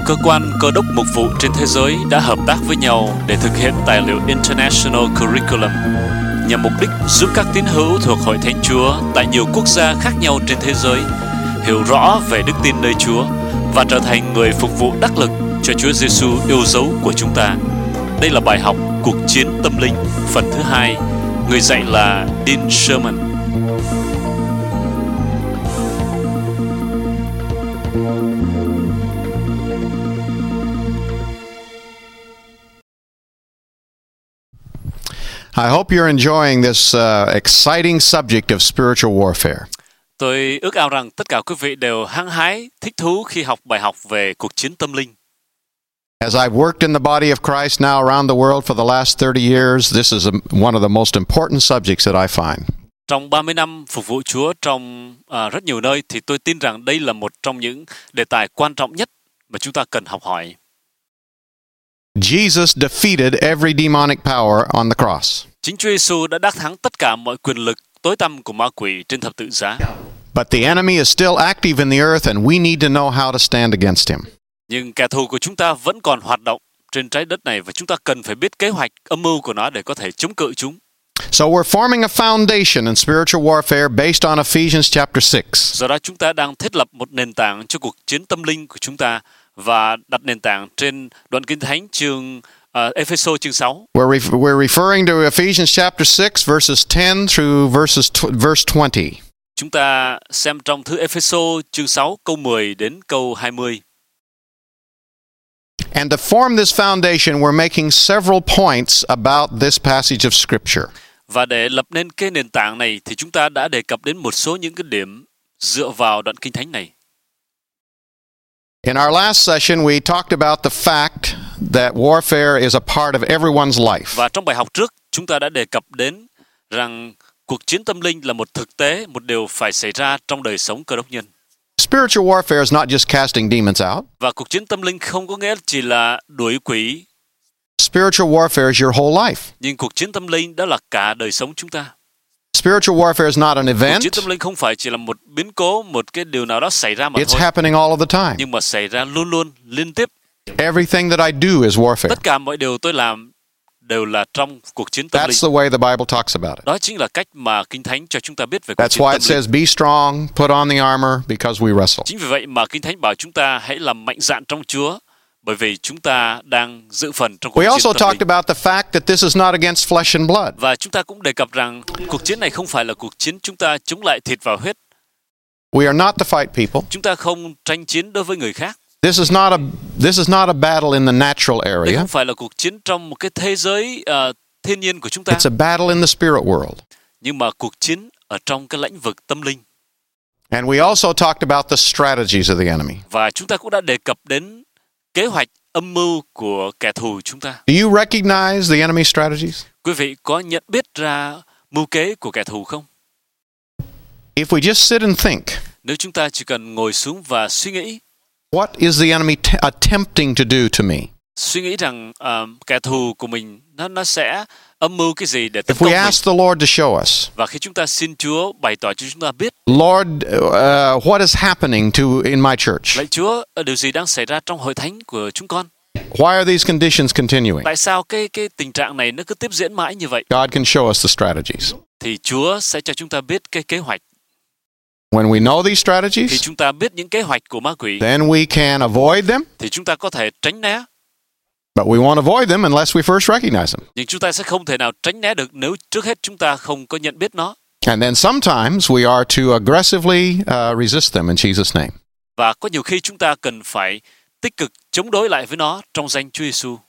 cơ quan cơ đốc mục vụ trên thế giới đã hợp tác với nhau để thực hiện tài liệu International Curriculum nhằm mục đích giúp các tín hữu thuộc Hội Thánh Chúa tại nhiều quốc gia khác nhau trên thế giới hiểu rõ về đức tin nơi Chúa và trở thành người phục vụ đắc lực cho Chúa Giêsu yêu dấu của chúng ta. Đây là bài học Cuộc chiến tâm linh phần thứ 2. Người dạy là Dean Sherman. I hope you're enjoying this exciting subject of spiritual warfare. Tôi ước ao rằng tất cả quý vị đều hăng hái, thích thú khi học bài học về cuộc chiến tâm linh. As I've worked in the body of Christ now around the world for the last 30 years, this is one of the most important subjects that I find. Trong 30 năm phục vụ Chúa trong rất nhiều nơi thì tôi tin rằng đây là một trong những đề tài quan trọng nhất mà chúng ta cần học hỏi. Jesus defeated every demonic power on the cross. Chính Chúa Giêsu đã đắc thắng tất cả mọi quyền lực tối tăm của ma quỷ trên thập tự giá. But the enemy is still active in the earth and we need to know how to stand against him. Nhưng kẻ thù của chúng ta vẫn còn hoạt động trên trái đất này và chúng ta cần phải biết kế hoạch âm mưu của nó để có thể chống cự chúng. So we're forming a foundation in spiritual warfare based on Ephesians chapter 6. Do đó chúng ta đang thiết lập một nền tảng cho cuộc chiến tâm linh của chúng ta và đặt nền tảng trên đoạn Kinh Thánh chương Ephesos chương 6. We're referring to Ephesians chapter 6 verses 10 through verse 20. Chúng ta xem trong thư Ephesos chương 6 câu 10 đến câu 20. And to form this foundation, we're making several points about this passage of Scripture. Và để lập nên cái nền tảng này thì chúng ta đã đề cập đến một số những cái điểm dựa vào đoạn Kinh Thánh này. In our last session, we talked about the fact that warfare is a part of everyone's life. Và trong bài học trước, chúng ta đã đề cập đến rằng cuộc chiến tâm linh là một thực tế, một điều phải xảy ra trong đời sống cơ đốc nhân. Spiritual warfare is not just casting demons out. Và cuộc chiến tâm linh không có nghĩa chỉ là đuổi quỷ. Spiritual warfare is your whole life. Nhưng cuộc chiến tâm linh đó là cả đời sống chúng ta. Spiritual warfare is not an event. Cuộc chiến tâm linh không phải chỉ là một biến cố, một cái điều nào đó xảy ra mà It's thôi. happening all of the time. Nhưng mà xảy ra luôn luôn, liên tiếp. Everything that I do is warfare. Tất cả mọi điều tôi làm đều là trong cuộc chiến tâm linh. That's the way the Bible talks about it. Đó chính là cách mà Kinh Thánh cho chúng ta biết về cuộc That's chiến why tâm it says, be strong, put on the armor, because we wrestle. Chính vì vậy mà Kinh Thánh bảo chúng ta hãy làm mạnh dạn trong Chúa, bởi vì chúng ta đang dự phần trong cuộc We chiến also tâm talked linh. about the fact that this is not against flesh and blood. Và chúng ta cũng đề cập rằng cuộc chiến này không phải là cuộc chiến chúng ta chống lại thịt và huyết. We are not to fight people. Chúng ta không tranh chiến đối với người khác. This is not a battle in the natural Đây area. không phải là cuộc chiến trong một cái thế giới thiên nhiên của chúng ta. It's a battle in the spirit world. Nhưng mà cuộc chiến ở trong cái lĩnh vực tâm linh. And we also talked about the strategies of the enemy. Và chúng ta cũng đã đề cập đến kế hoạch âm mưu của kẻ thù chúng ta. Do you recognize the enemy's strategies? Quý vị có nhận biết ra mưu kế của kẻ thù không? If we just sit and think, Nếu chúng ta chỉ cần ngồi xuống và suy nghĩ, what is the enemy attempting to do to me? suy nghĩ rằng kẻ thù của mình nó sẽ âm mưu cái gì để tấn If công we mình. ask the Lord to show us, Và khi chúng ta xin Chúa bày tỏ cho chúng ta biết, Lord, what is happening in my church? lạy Chúa, điều gì đang xảy ra trong hội thánh của chúng con? Why are these conditions continuing? Tại sao cái tình trạng này nó cứ tiếp diễn mãi như vậy? God can show us the strategies. Thì Chúa sẽ cho chúng ta biết cái kế hoạch. When we know these Khi strategies, chúng ta biết những kế hoạch của ma quỷ, then we can avoid them, thì chúng ta có thể tránh né. but we won't avoid them unless we first recognize them. Nhưng chúng ta sẽ không thể nào tránh né được nếu trước hết chúng ta không có nhận biết nó. And then sometimes we are to aggressively resist them in Jesus' name. Và có nhiều khi chúng ta cần phải tích cực chống đối lại với nó trong danh Chúa Giêsu.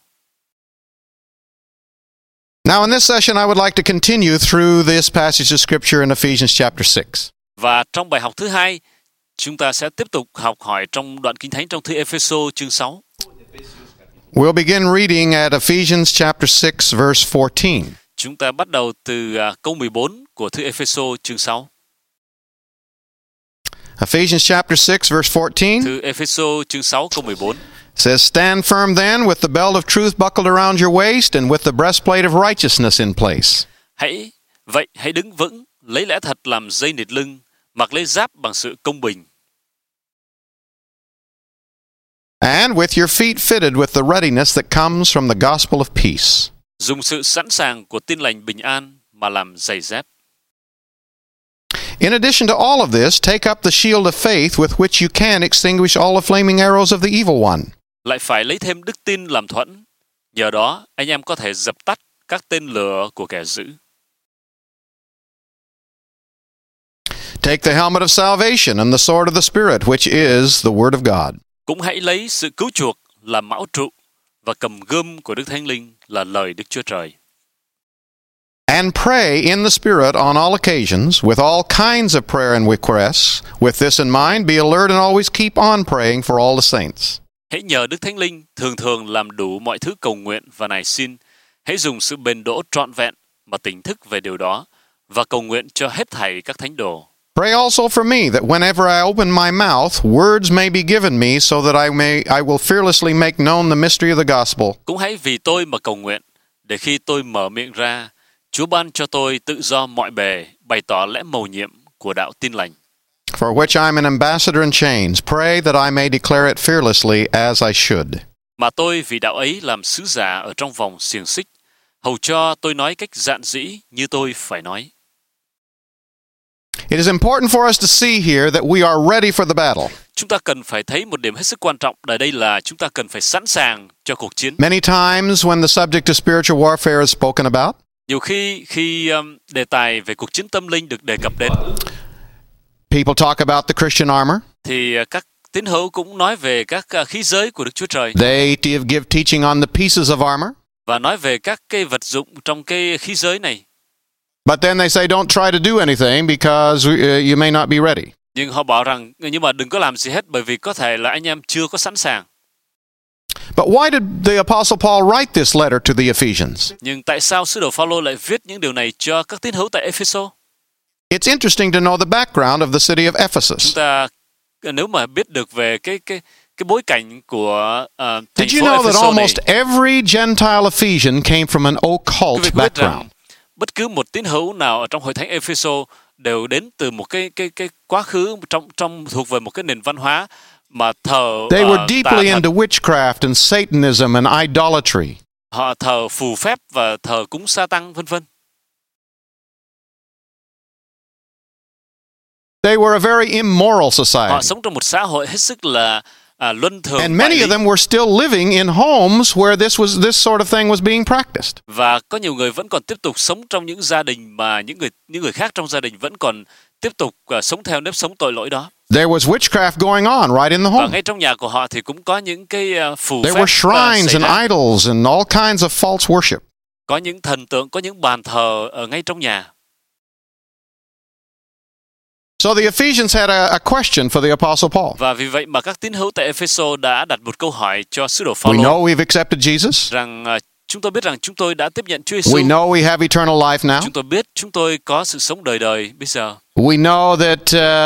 Now, in this session, I would like to continue through this passage of Scripture in Ephesians chapter 6. Và trong bài học thứ hai, chúng ta sẽ tiếp tục học hỏi trong đoạn Kinh Thánh trong thư Ephesos chương 6. We'll begin reading at Ephesians chapter 6, verse 14. Chúng ta bắt đầu từ câu 14 của thư Ephesos chương 6. Ephesians chapter 6, verse 14 Thư Ephesos chương 6 câu 14. says, stand firm then with the belt of truth buckled around your waist and with the breastplate of righteousness in place. Hãy đứng vững, lấy lẽ thật làm dây nịt lưng, mặc lấy giáp bằng sự công bình. and with your feet fitted with the readiness that comes from the gospel of peace. Dùng sự sẵn sàng của tin lành bình an mà làm giày dép. In addition to all of this, take up the shield of faith with which you can extinguish all the flaming arrows of the evil one. Lại phải lấy thêm đức tin làm thuẫn. Nhờ đó, anh em có thể dập tắt các tên lửa của kẻ dữ. Take the helmet of salvation and the sword of the Spirit, which is the Word of God. Cũng hãy lấy sự cứu chuộc làm mão trụ và cầm gươm của Đức Thánh Linh là lời Đức Chúa Trời. And pray in the Spirit on all occasions, with all kinds of prayer and requests. With this in mind, be alert and always keep on praying for all the saints. Hãy nhờ Đức Thánh Linh thường làm đủ mọi thứ cầu nguyện và nài xin. Hãy dùng sự bền đỗ trọn vẹn mà tỉnh thức về điều đó và cầu nguyện cho hết thảy các thánh đồ. Pray also for me that whenever I open my mouth, words may be given me so that I will fearlessly make known the mystery of the gospel. Cũng hãy vì tôi mà cầu nguyện, để khi tôi mở miệng ra, Chúa ban cho tôi tự do mọi bề, bày tỏ lẽ mầu nhiệm của đạo tin lành. For which I am an ambassador in chains. Pray that I may declare it fearlessly as I should. Mà tôi vì đạo ấy làm sứ giả ở trong vòng xiềng xích, hầu cho tôi nói cách dạn dĩ như tôi phải nói. It is important for us to see here that we are ready for the battle. Chúng ta cần phải thấy một điểm hết sức quan trọng ở đây là chúng ta cần phải sẵn sàng cho cuộc chiến. Many times when the subject of spiritual warfare is spoken about, Nhiều khi đề tài về cuộc chiến tâm linh được đề cập đến, people talk about the Christian armor. thì các tín hữu cũng nói về các khí giới của Đức Chúa Trời. They give teaching on the pieces of armor. Và nói về các cái vật dụng trong cái khí giới này. But then they say don't try to do anything because you may not be ready. Nhưng họ bảo rằng nhưng mà đừng có làm gì hết bởi vì có thể là anh em chưa có sẵn sàng. But why did the Apostle Paul write this letter to the Ephesians? Nhưng tại sao sứ đồ Phaolô lại viết những điều này cho các tín hữu tại Ephesos? It's interesting to know the background of the city of Ephesus. Chúng ta nếu mà biết được về cái bối cảnh của thành Did you phố know that Ephesos này, almost every Gentile Ephesian came from an occult quý vị biết background? rằng bất cứ một tín hữu nào ở trong hội thánh Ephesos đều đến từ một cái quá khứ trong thuộc về một cái nền văn hóa mà thờ They were tà deeply thần. into witchcraft and Satanism and idolatry. Họ thờ phù phép và thờ cúng sa tăng vân vân. They were a very immoral Họ society. sống trong một xã hội hết sức là luân thường And bại many lý. of them were still living in homes where this sort of thing was being practiced. Và có nhiều người vẫn còn tiếp tục sống trong những gia đình mà những người khác trong gia đình vẫn còn tiếp tục sống theo nếp sống tội lỗi đó. There was witchcraft going on right in the Và home. ngay trong nhà của họ thì cũng có những cái phù There phép were shrines xảy and ra. idols and all kinds of false worship. Có những thần tượng, có những bàn thờ ở ngay trong nhà. So the Ephesians had a question for the Apostle Paul. Và vì vậy mà các tín hữu tại Ephesos đã đặt một câu hỏi cho sứ đồ We Phaolô know we've accepted Jesus. rằng chúng tôi biết rằng chúng tôi đã tiếp nhận Chúa Giêsu. We know we have eternal life now. Chúng tôi biết chúng tôi có sự sống đời đời bây giờ. We know that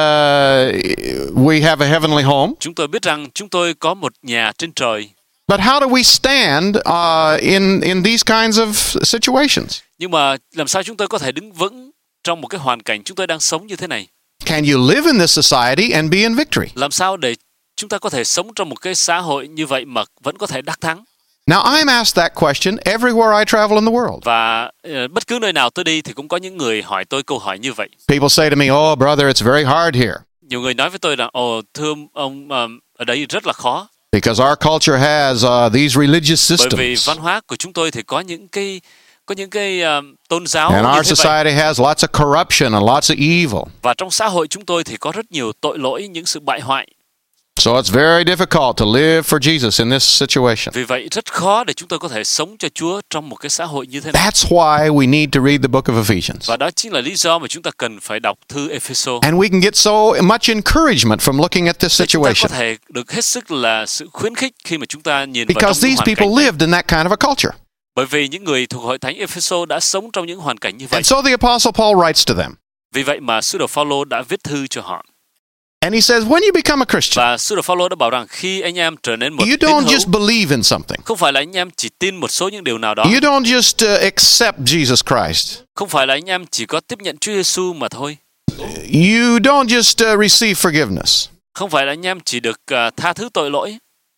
we have a heavenly home. Chúng tôi biết rằng chúng tôi có một nhà trên trời. But how do we stand in these kinds of situations? Nhưng mà làm sao chúng tôi có thể đứng vững trong một cái hoàn cảnh chúng tôi đang sống như thế này? Can you live in this society and be in victory? Làm sao để chúng ta có thể sống trong một cái xã hội như vậy mà vẫn có thể đắc thắng? Now, I'm asked that question everywhere I travel in the world. Và bất cứ nơi nào tôi đi thì cũng có những người hỏi tôi câu hỏi như vậy. People say to me, "Oh, brother, it's very hard here." Nhiều người nói với tôi rằng, thưa ông, ở đây rất là khó. Because our culture has these religious Bởi vì systems. văn hóa của chúng tôi thì có những cái tôn giáo And như our thế vậy. society has lots of corruption and lots of evil. Và trong xã hội chúng tôi thì có rất nhiều tội lỗi, những sự bại hoại. So it's very difficult to live for Jesus in this situation. Vì vậy rất khó để chúng tôi có thể sống cho Chúa trong một cái xã hội như thế này. That's why we need to read the book of Ephesians. Và đó chính là lý do mà chúng ta cần phải đọc thư Ephesos. And we can get so much encouragement from looking at this Để chúng ta có situation. thể được hết sức là sự khuyến khích khi mà chúng ta nhìn vào trong Because những these hoàn people cảnh này. lived in that kind of a culture. Bởi vì những người thuộc hội thánh Ephesos đã sống trong những hoàn cảnh như vậy. And so the Apostle Paul writes to them. Vì vậy mà sứ đồ Phaolô đã viết thư cho họ. And he says, when you become a Christian, Và sứ đồ Phaolô đã bảo rằng khi anh em trở nên một you tín don't hữu, just believe in something. không phải là anh em chỉ tin một số những điều nào đó. You don't just accept Jesus Christ. Không phải là anh em chỉ có tiếp nhận Chúa Giêsu mà thôi. You don't just receive forgiveness. Không phải là anh em chỉ được tha thứ tội lỗi.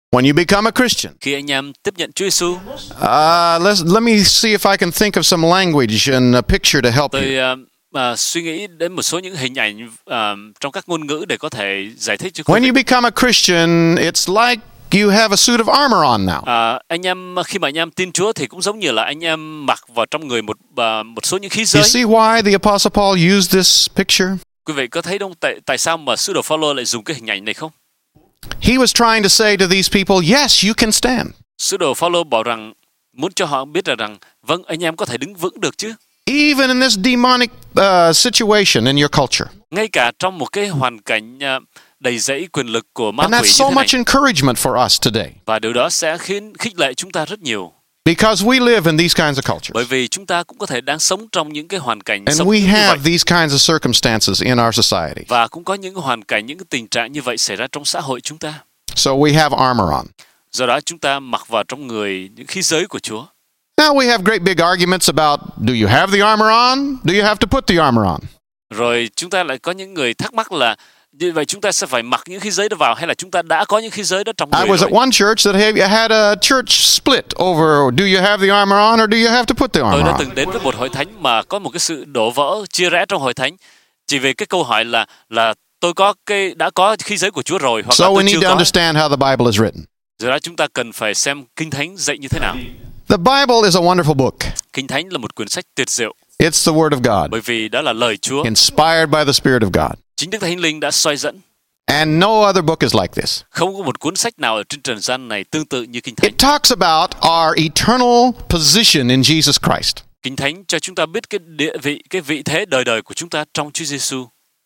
When you become a Christian, Khi anh em tiếp nhận Chúa Giêsu, let me see if I can think of some language and a picture to help you. tôi suy nghĩ đến một số những hình ảnh trong các ngôn ngữ để có thể giải thích cho quý When vị. you become a Christian, it's like you have a suit of armor on now. Anh em khi mà anh em tin Chúa thì cũng giống như là anh em mặc vào trong người một số những khí You giới. see why the Apostle Paul used this picture? Quý vị có thấy không? Tại sao mà sứ đồ Phaolô lại dùng cái hình ảnh này không? He was trying to say to these people, yes, you can stand. Sứ đồ Phaolô bảo rằng muốn cho họ biết rằng vâng, anh em có thể đứng vững được chứ. Even in this demonic situation in your culture. Ngay cả trong một cái hoàn cảnh đầy dẫy quyền lực của ma And quỷ that's như so thế này. much encouragement for us today. Và điều đó sẽ khiến khích lệ chúng ta rất nhiều. Because we live in these kinds of cultures. Bởi vì chúng ta cũng có thể đang sống trong những cái hoàn cảnh And sống we như have vậy. these kinds of circumstances in our society. Và cũng có những hoàn cảnh, những cái tình trạng như vậy xảy ra trong xã hội chúng ta. So we have armor on. Do đó chúng ta mặc vào trong người những khí giới của Chúa. Now we have great big arguments about, do you have the armor on? Do you have to put the armor on? Rồi chúng ta lại có những người thắc mắc là như vậy chúng ta sẽ phải mặc những khí giới đó vào hay là chúng ta đã có những khí giới đó trong I người was at rồi. one church that had a church split over, do you have the armor on or do you have to put the Tôi armor đã on? từng đến với một hội thánh mà có một cái sự đổ vỡ, chia rẽ trong hội thánh chỉ về cái câu hỏi là tôi đã có khí giới của Chúa rồi hoặc So là we tôi need chưa to có. understand how the Bible is written. Do đó chúng ta cần phải xem Kinh Thánh dạy như thế nào. The Bible is a wonderful book. Kinh Thánh là một quyển sách tuyệt diệu It's the Word of God, bởi vì đó là lời Chúa. inspired by the Spirit of God. Chính Đức Thánh Linh đã soi dẫn. And no other book is like this. Không có một cuốn sách nào ở trên trần gian này tương tự như Kinh Thánh. It talks about our eternal position in Jesus Christ. Kinh Thánh cho chúng ta biết cái địa vị, cái vị thế đời đời của chúng ta trong Chúa Giêsu.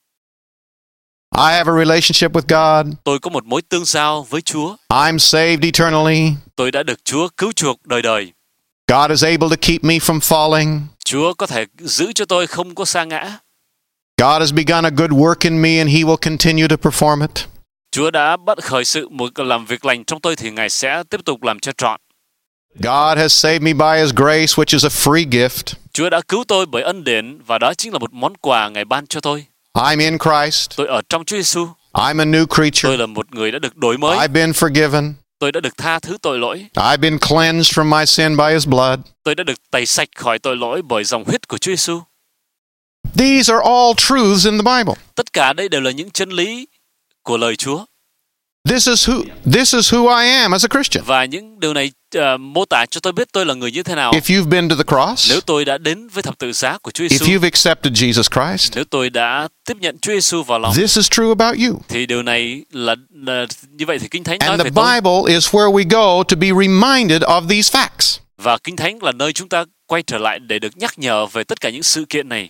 I have a relationship with God. Tôi có một mối tương giao với Chúa. I'm saved eternally. Tôi đã được Chúa cứu chuộc đời đời. God is able to keep me from falling. Chúa có thể giữ cho tôi không có sa ngã. God has begun a good work in me and He will continue to perform it. Chúa đã bắt khởi sự một làm việc lành trong tôi thì Ngài sẽ tiếp tục làm cho trọn. God has saved me by His grace, which is a free gift. Chúa đã cứu tôi bởi ân điển và đó chính là một món quà Ngài ban cho tôi. I'm in Christ. Tôi ở trong Chúa Giêsu. I'm a new creature. Tôi là một người đã được đổi mới. I've been forgiven. Tôi đã được tha thứ tội lỗi. I've been cleansed from my sin by His blood. Tôi đã được tẩy sạch khỏi tội lỗi bởi dòng huyết của Chúa Giêsu. These are all truths in the Bible. Tất cả đây đều là những chân lý của lời Chúa. This is who I am as a Christian. Và những điều này mô tả cho tôi biết tôi là người như thế nào. If you've been to the cross, Nếu tôi đã đến với thập tự giá của Chúa if Giêsu, you've accepted Jesus Christ, nếu tôi đã tiếp nhận Chúa Giêsu vào lòng, this is true about you. thì điều này là như vậy thì Kinh Thánh nói And về the tôi. Bible is where we go to be reminded of these facts. Và Kinh Thánh là nơi chúng ta quay trở lại để được nhắc nhở về tất cả những sự kiện này.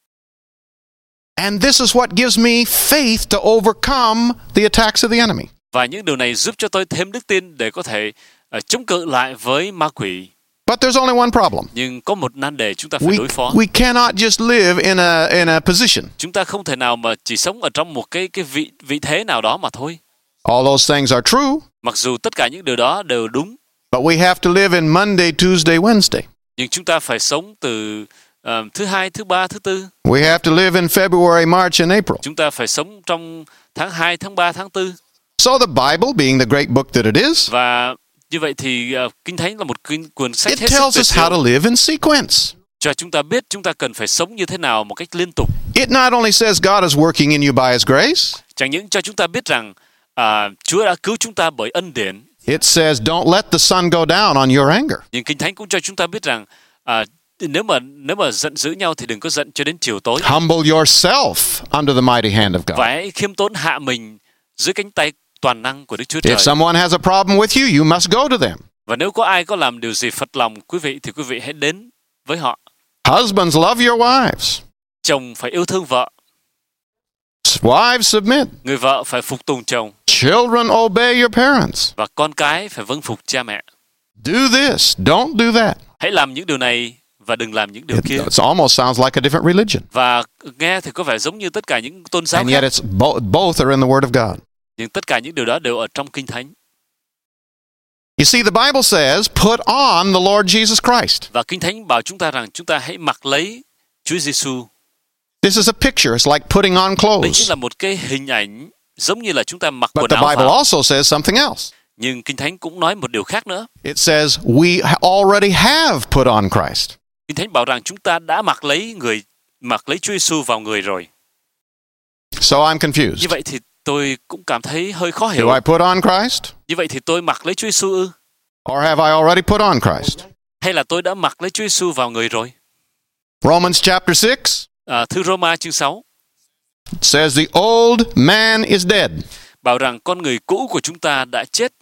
And this is what gives me faith to overcome the attacks of the enemy. Và những điều này giúp cho tôi thêm đức tin để có thể chống cự lại với ma quỷ. But there's only one problem. Nhưng có một nan đề chúng ta phải đối phó. We cannot just live in a position. Chúng ta không thể nào mà chỉ sống ở trong một cái vị thế nào đó mà thôi. All those things are true, Mặc dù tất cả những điều đó đều đúng, but we have to live in Monday, Tuesday, Wednesday. nhưng chúng ta phải sống từ thứ Hai, thứ Ba, thứ Tư. We have to live in February, March, and April. Chúng ta phải sống trong tháng 2, tháng 3, tháng 4. So the Bible, being the great book that it is, Và như vậy thì Kinh Thánh là một cuốn sách it hết sức tells tuyệt us how to diệu live in sequence. cho chúng ta biết chúng ta cần phải sống như thế nào một cách liên tục. It not only says God is working in you by His grace, Chẳng những cho chúng ta biết rằng Chúa đã cứu chúng ta bởi ân điển, it says don't let the sun go down on your anger. nhưng Kinh Thánh cũng cho chúng ta biết rằng nếu mà giận dữ nhau thì đừng có giận cho đến chiều tối. Humble yourself under the mighty hand of God. Phải khiêm tốn hạ mình dưới cánh tay toàn năng của Đức Chúa Trời. If someone has a problem with you, you must go to them. Và nếu có ai có làm điều gì phật lòng quý vị thì quý vị hãy đến với họ. Husbands, love your wives. Chồng phải yêu thương vợ, Wives, submit. người vợ phải phục tùng chồng, Children, obey your parents. và con cái phải vâng phục cha mẹ. Do this, don't do that. Hãy làm những điều này và đừng làm những điều kia. It almost sounds like a different religion. Và nghe thì có vẻ giống như tất cả những tôn giáo And yet khác, it's both are in the Word of God. nhưng tất cả những điều đó đều ở trong Kinh Thánh. You see, the Bible says, put on the Lord Jesus Christ. Và Kinh Thánh bảo chúng ta rằng chúng ta hãy mặc lấy Chúa Giêsu. This is a picture. It's like putting on Đây clothes. chính là một cái hình ảnh giống như là chúng ta mặc But quần the áo Bible vào. also says something else. Nhưng Kinh Thánh cũng nói một điều khác nữa. It says we already have put on Christ. Kinh Thánh bảo rằng chúng ta đã mặc lấy Chúa Giêsu vào người rồi. So I'm confused. Như vậy thì tôi cũng cảm thấy hơi khó hiểu. Do I put on Christ? Như vậy thì tôi mặc lấy Chúa Giêsu ư? Or have I already put on Christ? Hay là tôi đã mặc lấy Chúa Giêsu vào người rồi? Romans chapter 6 Thư Roma chương 6 says the old man is dead. bảo rằng con người cũ của chúng ta đã chết.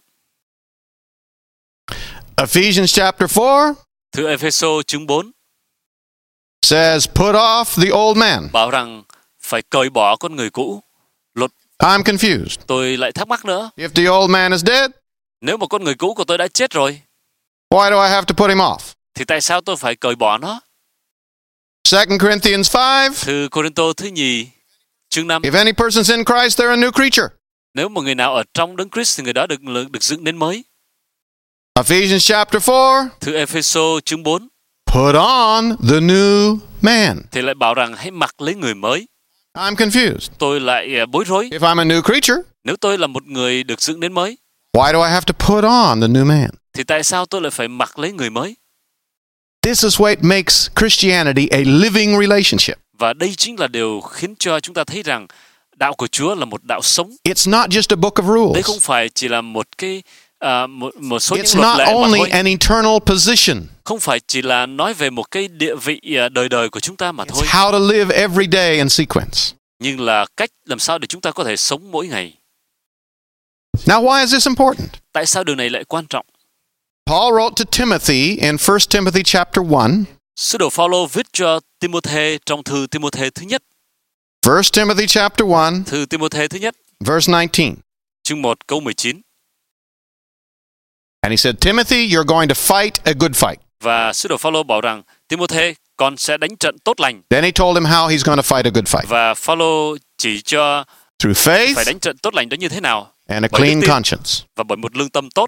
Ephesians chapter 4 Thư Epheso chương 4 says put off the old man. bảo rằng phải cởi bỏ con người cũ. I'm confused. Tôi lại thắc mắc nữa. If the old man is dead, Nếu mà con người cũ của tôi đã chết rồi, why do I have to put him off? thì tại sao tôi phải cởi bỏ nó? 2 Corinthians 5, Thư Cô-rinh-tô thứ nhì chương 5. if any person's in Christ, they're a new creature. Nếu một người nào ở trong Đấng Christ thì người đó được dựng nên mới. Ephesians chapter 4, Thư Epheso chương 4 put on the new man. thì lại bảo rằng hãy mặc lấy người mới. I'm confused. Tôi lại bối rối. If I'm a new creature, Nếu tôi là một người được dựng nên mới, why do I have to put on the new man? thì tại sao tôi lại phải mặc lấy người mới? This is what makes Christianity a living relationship. Và đây chính là điều khiến cho chúng ta thấy rằng đạo của Chúa là một đạo sống. It's not just a book of Đây rules. không phải chỉ là một cái một số It's những luật not lệ mà only thôi. an eternal position. Không phải chỉ là nói về một cái địa vị đời đời của chúng ta mà thôi. It's how to live every day in sequence. Nhưng là cách làm sao để chúng ta có thể sống mỗi ngày. Now, why is this important? Tại sao điều này lại quan trọng? Paul wrote to Timothy in 1 Timothy chapter 1, Sứ đồ Phaolô viết cho Timôthê trong thư Timôthê thứ nhất, 1 Timothy chapter 1, thư Timôthê thứ nhất, verse 19. chương 1 câu 19. And he said, Timothy, you're going to fight a good fight. Và sứ đồ Phaolô bảo rằng Timôthê, con sẽ đánh trận tốt lành. Then he told him how he's going to fight a good fight. Và Phaolô chỉ cho Through phải faith đánh trận tốt lành đó như thế nào and a bởi đức clean tin conscience. và bởi một lương tâm tốt.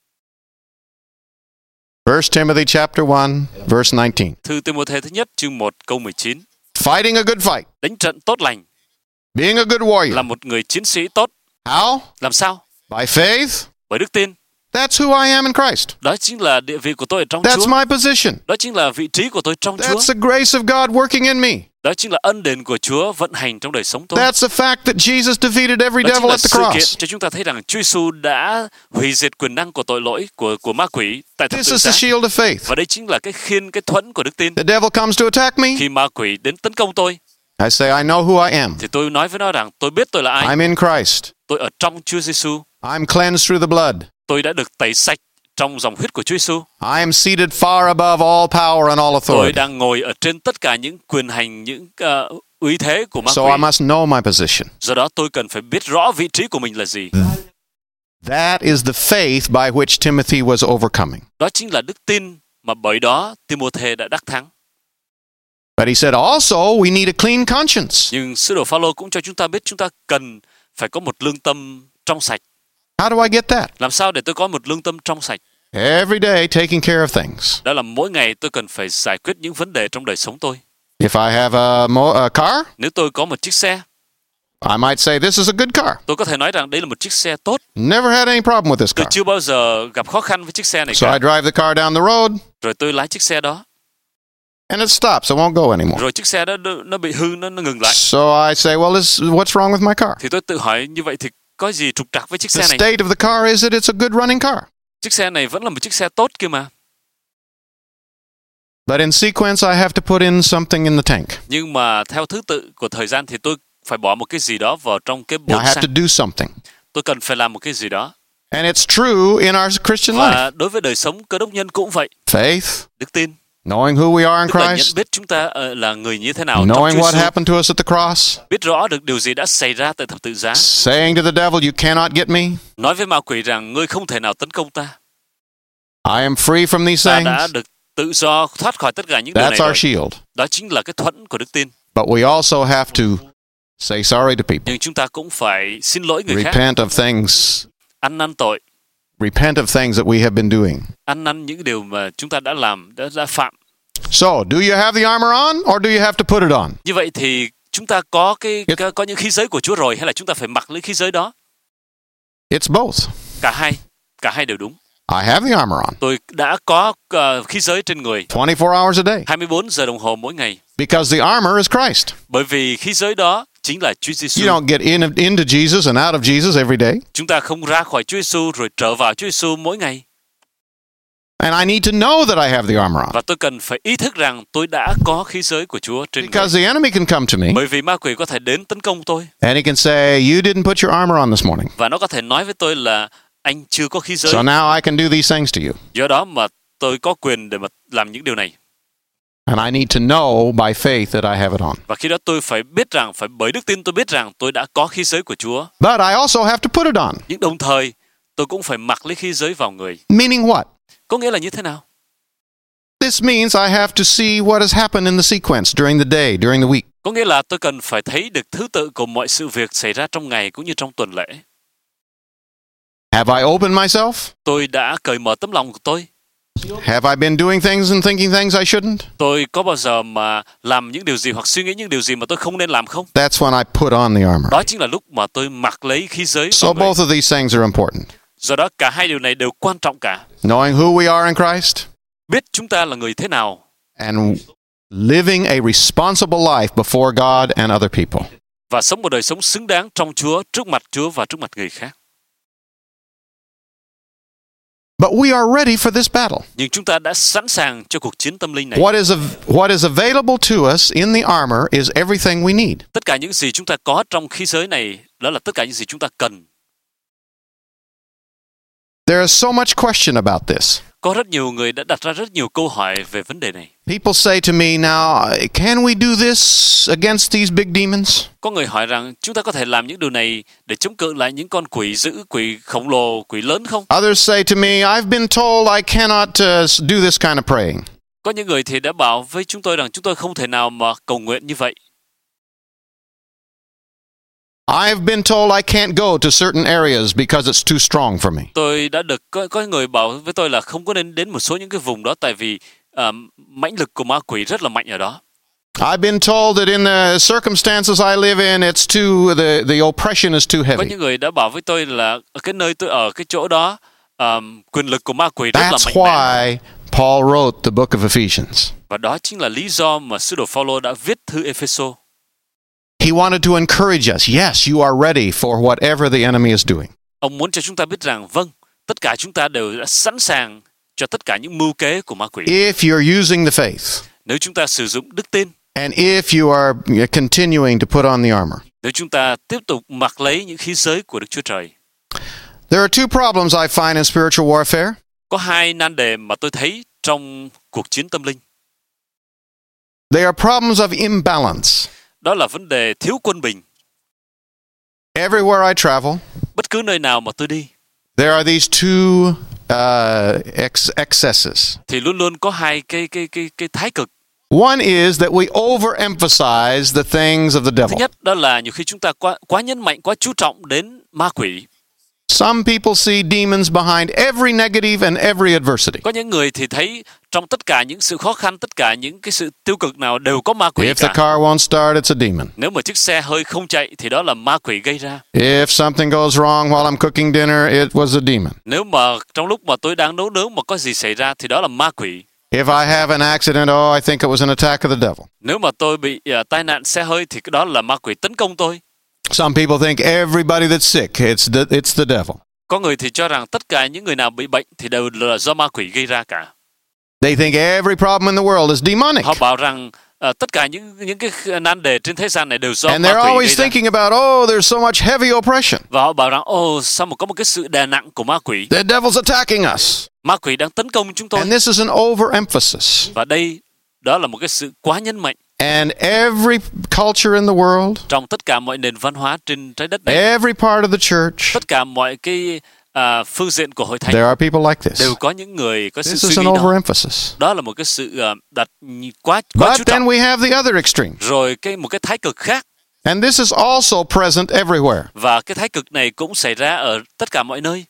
1 Timothy chapter 1, verse 19. Thư Timôthê thứ nhất chương 1 câu 19. Fighting a good fight. Đánh trận tốt lành, Being a good warrior. là một người chiến sĩ tốt. How? Làm sao? By faith. Bởi đức tin. That's who I am in Christ. Đó chính là địa vị của tôi ở trong That's Chúa. my position. Đó chính là vị trí của tôi trong Chúa. That's the grace of God working in me. Đó chính là ân đền của Chúa vận hành trong đời sống tôi. That's the fact that Jesus defeated every Đó chính devil là at the sự kiện cross. cho chúng ta thấy rằng Chúa Giêsu đã hủy diệt quyền năng của tội lỗi của ma quỷ tại thập This tự is the giá. shield of faith. Và đây chính là cái khiên, cái thuẫn của đức tin. The devil comes to attack me. Khi ma quỷ đến tấn công tôi, I say, I know who I am. thì tôi nói với nó rằng tôi biết tôi là ai. I'm in Christ. Tôi ở trong Chúa Giêsu. I'm cleansed through the blood. Tôi đã được tẩy sạch trong dòng huyết của Chúa Giêsu. I am seated far above all power and all Tôi authority. đang ngồi ở trên tất cả những quyền hành, những uy thế của ma So I quỷ. must know my position. Do đó tôi cần phải biết rõ vị trí của mình là gì. That is the faith by which Timothy was overcoming. Đó chính là đức tin mà bởi đó Timôthê đã đắc thắng. But he said also we need a clean conscience. Nhưng sứ đồ Phaolô cũng cho chúng ta biết chúng ta cần phải có một lương tâm trong sạch. How do I get that? Làm sao để tôi có một lương tâm trong sạch? Every day taking care of things. Đó là mỗi ngày tôi cần phải giải quyết những vấn đề trong đời sống tôi. If I have a car, Nếu tôi có một chiếc xe, I might say this is a good car. tôi có thể nói rằng đây là một chiếc xe tốt. Never had any problem with this Tôi car. chưa bao giờ gặp khó khăn với chiếc xe này So I cả. drive the car down the road Rồi tôi lái chiếc xe đó, and it stops. It won't go anymore. rồi chiếc xe đó nó bị hư, nó ngừng lại. So I say, well, what's wrong with my car? Thì tôi tự hỏi như vậy thì có gì trục trặc với chiếc The xe này? state of the car is that it's a good running car. Chiếc xe này vẫn là một chiếc xe tốt kia mà. But in sequence, I have to put in something in the tank. Nhưng mà theo thứ tự của thời gian thì tôi phải bỏ một cái gì đó vào trong cái I bồn have xăng. to do something. Tôi cần phải làm một cái gì đó. And it's true in our Christian life. Và đối với đời sống Cơ Đốc nhân cũng vậy. Faith, Đức tin, knowing who we are in tức là nhận Christ, biết chúng ta là người như thế nào trong knowing Chúa what Giêsu, happened to us at the cross, biết rõ được điều gì đã xảy ra tại thập tự giá, saying to the devil, you cannot get me. nói với ma quỷ rằng ngươi không thể nào tấn công ta. I am free from these Ta đã things. được tự do thoát khỏi tất cả những điều này That's rồi. our shield. Đó chính là cái thuẫn của đức tin. But we also have to say sorry to people. Nhưng chúng ta cũng phải xin lỗi người khác, Repent of things. ăn năn tội, Repent of things that we have been doing. ăn năn những điều mà chúng ta đã làm, đã phạm. So, do you have the armor on or do you have to put it on? Như vậy thì chúng ta có có những khí giới của Chúa rồi hay là chúng ta phải mặc lấy khí giới đó? It's both. Cả Cả hai đều đúng. I have the armor on. Tôi đã có khí giới trên người 24 hours a day. 24 giờ đồng hồ mỗi ngày. Because the armor is Christ. Bởi vì khí giới đó chính là Chúa You Giêsu. don't get into Jesus and out of Jesus every day. Chúng ta không ra khỏi Chúa Giêsu rồi trở vào Chúa Giêsu mỗi ngày. And I need to know that I have the armor on. Và tôi cần phải ý thức rằng tôi đã có khí giới của Chúa trên người. Because the enemy can come to me Bởi vì ma quỷ có thể đến tấn công tôi. and he can say, you didn't put your armor on this morning. Và nó có thể nói với tôi là anh chưa có khí giới. So now I can do these things to you. Do đó mà tôi có quyền để mà làm những điều này. And I need to know by faith that I have it on. Và khi đó tôi phải biết rằng, phải bởi đức tin tôi biết rằng tôi đã có khí giới của Chúa. But I also have to put it on. Nhưng đồng thời tôi cũng phải mặc lấy khí giới vào người. Meaning what? Có nghĩa là như thế nào? This means I have to see what has happened in the sequence during the day, during the week. Có nghĩa là tôi cần phải thấy được thứ tự của mọi sự việc xảy ra trong ngày cũng như trong tuần lễ. Have I opened myself? Tôi đã cởi mở tấm lòng của tôi. Have I been doing things and thinking things I shouldn't? Tôi có bao giờ mà làm những điều gì hoặc suy nghĩ những điều gì mà tôi không nên làm không? That's when I put on the armor. Đó chính là lúc mà tôi mặc lấy khí giới So vào người. both of these things are important. Do đó cả hai điều này đều quan trọng cả. Knowing who we are in Christ Biết chúng ta là người thế nào and living a responsible life before God and other people. và sống một đời sống xứng đáng trong Chúa, trước mặt Chúa và trước mặt người khác. But we are ready for this battle. Nhưng chúng ta đã sẵn sàng cho cuộc chiến tâm linh này. What is available to us in the armor is everything we need. Tất cả những gì chúng ta có trong khí giới này, đó là tất cả những gì chúng ta cần. There is so much question about this. Có rất nhiều người đã đặt ra rất nhiều câu hỏi về vấn đề này. People say to me now, can we do this against these big demons? Có người hỏi rằng chúng ta có thể làm những điều này để chống cự lại những con quỷ dữ, quỷ khổng lồ, quỷ lớn không? Others say to me, I've been told I cannot do this kind of praying. Có những người thì đã bảo với chúng tôi rằng chúng tôi không thể nào mà cầu nguyện như vậy. I've been told I can't go to certain areas because it's too strong for me. Tôi đã được có người bảo với tôi là không có nên đến một số những cái vùng đó tại vì mãnh lực của ma quỷ rất là mạnh ở đó. I've been told that in the circumstances I live in, it's too the oppression is too Có heavy. những người đã bảo với tôi là ở cái nơi tôi ở, cái chỗ đó quyền lực của ma quỷ rất là That's mạnh mẽ. why Paul wrote the book of Ephesians. Và đó chính là lý do mà sứ đồ Phaolô đã viết thư Epheso. He wanted to encourage us. Yes, you are ready for whatever the enemy is doing. Ông muốn cho chúng ta biết rằng vâng, tất cả chúng ta đều đã sẵn sàng cho tất cả những mưu kế của ma quỷ. If you're using the faith, Nếu chúng ta sử dụng đức tin, and if you are continuing to put on the armor. nếu chúng ta tiếp tục mặc lấy những khí giới của Đức Chúa Trời. There are two problems I find in spiritual warfare. Có hai nan đề mà tôi thấy trong cuộc chiến tâm linh. They are problems of imbalance. Đó là vấn đề thiếu quân bình. Everywhere I travel, Bất cứ nơi nào mà tôi đi, there are these two excesses. thì luôn luôn có hai cái thái cực. One is that we overemphasize the things of the Thứ devil. nhất, đó là nhiều khi chúng ta quá nhấn mạnh, quá chú trọng đến ma quỷ. Some people see demons behind every negative and every adversity. Có những người thì thấy trong tất cả những sự khó khăn, tất cả những cái sự tiêu cực nào đều có ma quỷ If the cả. car won't start, it's a demon. Nếu mà chiếc xe hơi không chạy thì đó là ma quỷ gây ra. If something goes wrong while I'm cooking dinner, it was a demon. Nếu mà trong lúc mà tôi đang nấu nướng mà có gì xảy ra thì đó là ma quỷ. If I have an accident, I think it was an attack of the devil. Nếu mà tôi bị tai nạn xe hơi thì đó là ma quỷ tấn công tôi. Some people think everybody that's sick, it's the devil. Có người thì cho rằng tất cả những người nào bị bệnh thì đều là do ma quỷ gây ra cả. They think every problem in the world is demonic. Họ bảo rằng tất cả những cái nan đề trên thế gian này đều do And ma they're quỷ always gây ra. thinking about, there's so much heavy oppression. Và họ bảo rằng sao mà có một cái sự đè nặng của ma quỷ. The devil's attacking us. Ma quỷ đang tấn công chúng tôi. And this is an overemphasis. Và đó là một cái sự quá nhấn mạnh. And every culture in the world, Trong tất cả mọi nền văn hóa trên trái đất này, every part of the church, tất cả mọi cái phương diện của hội thánh there are people like this. đều có những người có sự This suy is nghĩ an đó. overemphasis. Đó là một cái sự đặt quá chú But then trọng. we have the other extreme. Rồi một cái thái cực khác. And this is also present everywhere. Và cái thái cực này cũng xảy ra ở tất cả mọi nơi.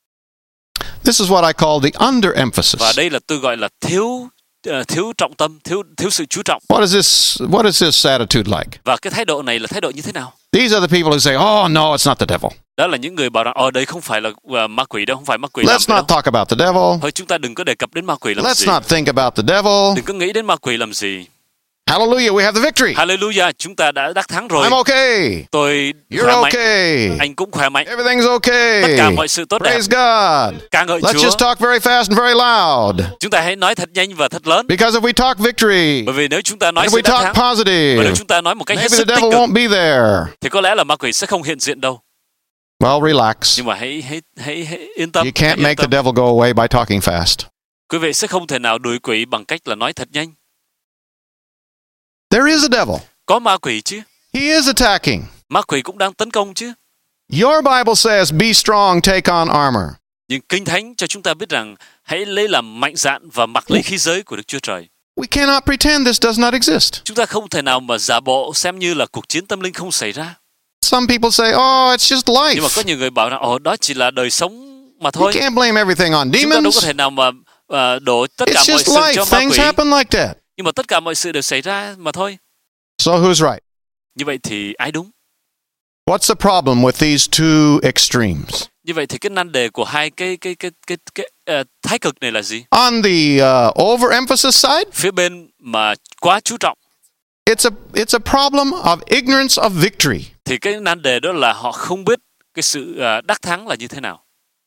This is what I call the Và underemphasis. đây là tôi gọi là thiếu trọng tâm, thiếu sự chú trọng. What is this attitude like? Và cái thái độ này là thái độ như thế nào? These are the people who say, no, it's not the devil. Đó là những người bảo rằng đây không phải là ma quỷ đâu, không phải ma quỷ làm Let's cái not đâu. talk about the devil. Thôi chúng ta đừng có đề cập đến ma quỷ làm Let's gì. not think about the devil. Đừng có nghĩ đến ma quỷ làm gì. Hallelujah, we have the victory. Hallelujah, chúng ta đã đắc thắng rồi. I'm okay. Tôi You're khỏe mạnh. okay. Anh cũng khỏe mạnh. Everything's okay. Tất cả mọi sự tốt đẹp. Praise God. Ca ngợi Let's Chúa. just talk very fast and very loud. Chúng ta hãy nói thật nhanh và thật lớn. Because if we talk victory, Bởi vì nếu chúng ta nói if sự we đắc talk thắng, và nếu positive, chúng ta nói một cách hết maybe the sức tích devil cực, won't be there. thì có lẽ là ma quỷ sẽ không hiện diện đâu. Well, relax. Nhưng mà hãy yên tâm. You hãy can't yên make the tâm. devil go away by talking fast. Quý vị sẽ không thể nào đuổi quỷ bằng cách là nói thật nhanh. There is a devil. Có ma quỷ chứ. He is attacking. Ma quỷ cũng đang tấn công chứ. Your Bible says, be strong, take on armor. Nhưng Kinh Thánh cho chúng ta biết rằng hãy lấy làm mạnh dạn và mặc lấy khí giới của Đức Chúa Trời. We cannot pretend this does not exist. Chúng ta không thể nào mà giả bộ xem như là cuộc chiến tâm linh không xảy ra. Some people say, oh, it's just Nhưng mà có life. nhiều người bảo rằng đó chỉ là đời sống mà You thôi. can't blame everything on Chúng ta đâu có demons. thể nào mà đổ tất cả It's mọi just sự cho life. ma Things quỷ. happen like that. Nhưng mà tất cả mọi sự đều xảy ra mà thôi. So who's right? Như vậy thì ai đúng? What's the problem with these two extremes? Như vậy thì cái nan đề của hai cái thái cực này là gì? On the overemphasis side, Phía bên mà quá chú trọng it's a problem of ignorance of victory. thì cái nan đề đó là họ không biết cái sự đắc thắng là như thế nào.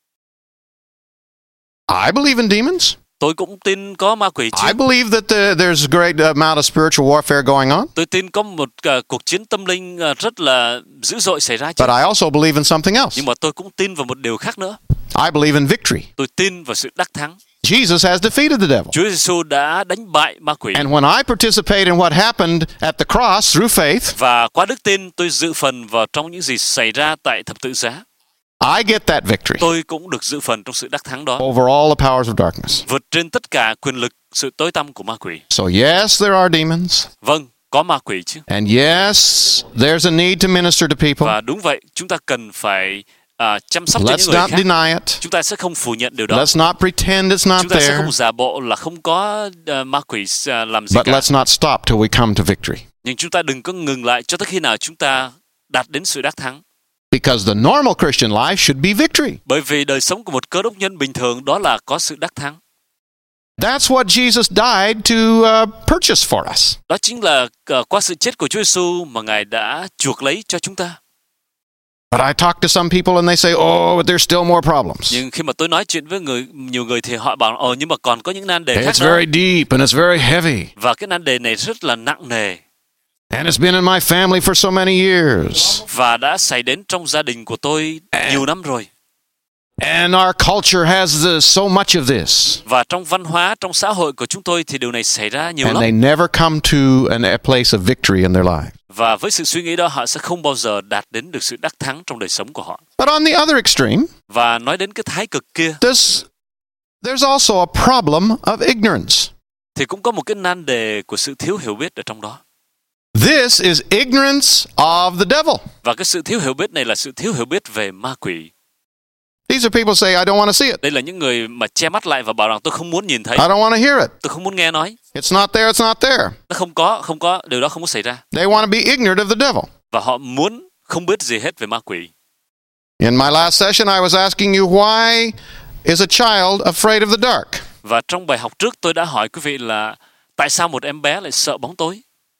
I believe in demons. Tôi cũng tin có ma quỷ chứ. I believe that there's a great amount of spiritual warfare going on. Tôi tin có một cuộc chiến tâm linh rất là dữ dội xảy ra chứ. But I also believe in something else. Nhưng mà tôi cũng tin vào một điều khác nữa. I believe in victory. Tôi tin vào sự đắc thắng. Jesus has defeated the devil. Chúa Giêsu đã đánh bại ma quỷ. And when I participate in what happened at the cross through faith, Và qua đức tin tôi dự phần vào trong những gì xảy ra tại thập tự giá. I get that victory Tôi cũng được dự phần trong sự đắc thắng đó. over all the powers of darkness. Vượt trên tất cả quyền lực, sự tối tăm của ma quỷ. So yes, there are demons. Vâng, có ma quỷ chứ. And yes, there's a need to minister to people. Và đúng vậy, chúng ta cần phải chăm sóc cho những Let's người not khác. deny it. Chúng ta sẽ không phủ nhận điều đó. Let's not pretend it's not Chúng ta sẽ there. không giả bộ là không có ma quỷ làm gì But cả. let's not stop till we come to victory. Nhưng chúng ta đừng có ngừng lại cho tới khi nào chúng ta đạt đến sự đắc thắng. Because the normal Christian life should be victory. Bởi vì đời sống của một cơ đốc nhân bình thường đó là có sự đắc thắng. That's what Jesus died to purchase for us. Đó chính là qua sự chết của Chúa Giêsu mà Ngài đã chuộc lấy cho chúng ta. But I talk to some people and they say, oh, but there's still more problems. Nhưng khi mà tôi nói chuyện với nhiều người thì họ bảo nhưng mà còn có những nan đề khác It's nữa. very deep and it's very heavy. Và cái nan đề này rất là nặng nề. And it's been in my family for so many years. Và đã xảy đến trong gia đình của tôi nhiều năm rồi. And our culture has so much of this. Và trong văn hóa, trong xã hội của chúng tôi thì điều này xảy ra nhiều And lắm. they never come to a place of victory in their life. Và với sự suy nghĩ đó họ sẽ không bao giờ đạt đến được sự đắc thắng trong đời sống của họ. But on the other extreme, Và nói đến cái thái cực kia there's also a problem of ignorance. thì cũng có một cái nan đề của sự thiếu hiểu biết ở trong đó. This is ignorance of the devil. Và cái sự thiếu hiểu biết này là sự thiếu hiểu biết về ma quỷ. These are people say, I don't want to see it. Đây là những người mà che mắt lại và bảo rằng tôi không muốn nhìn thấy, I don't want to hear it. tôi không muốn nghe nói. It's not there, it's not there. Nó không có, điều đó không có xảy ra. They want to be ignorant of the devil. Và họ muốn không biết gì hết về ma quỷ. In my last session, I was asking you, why is a child afraid of the dark? Và trong bài học trước tôi đã hỏi quý vị là tại sao một em bé lại sợ bóng tối?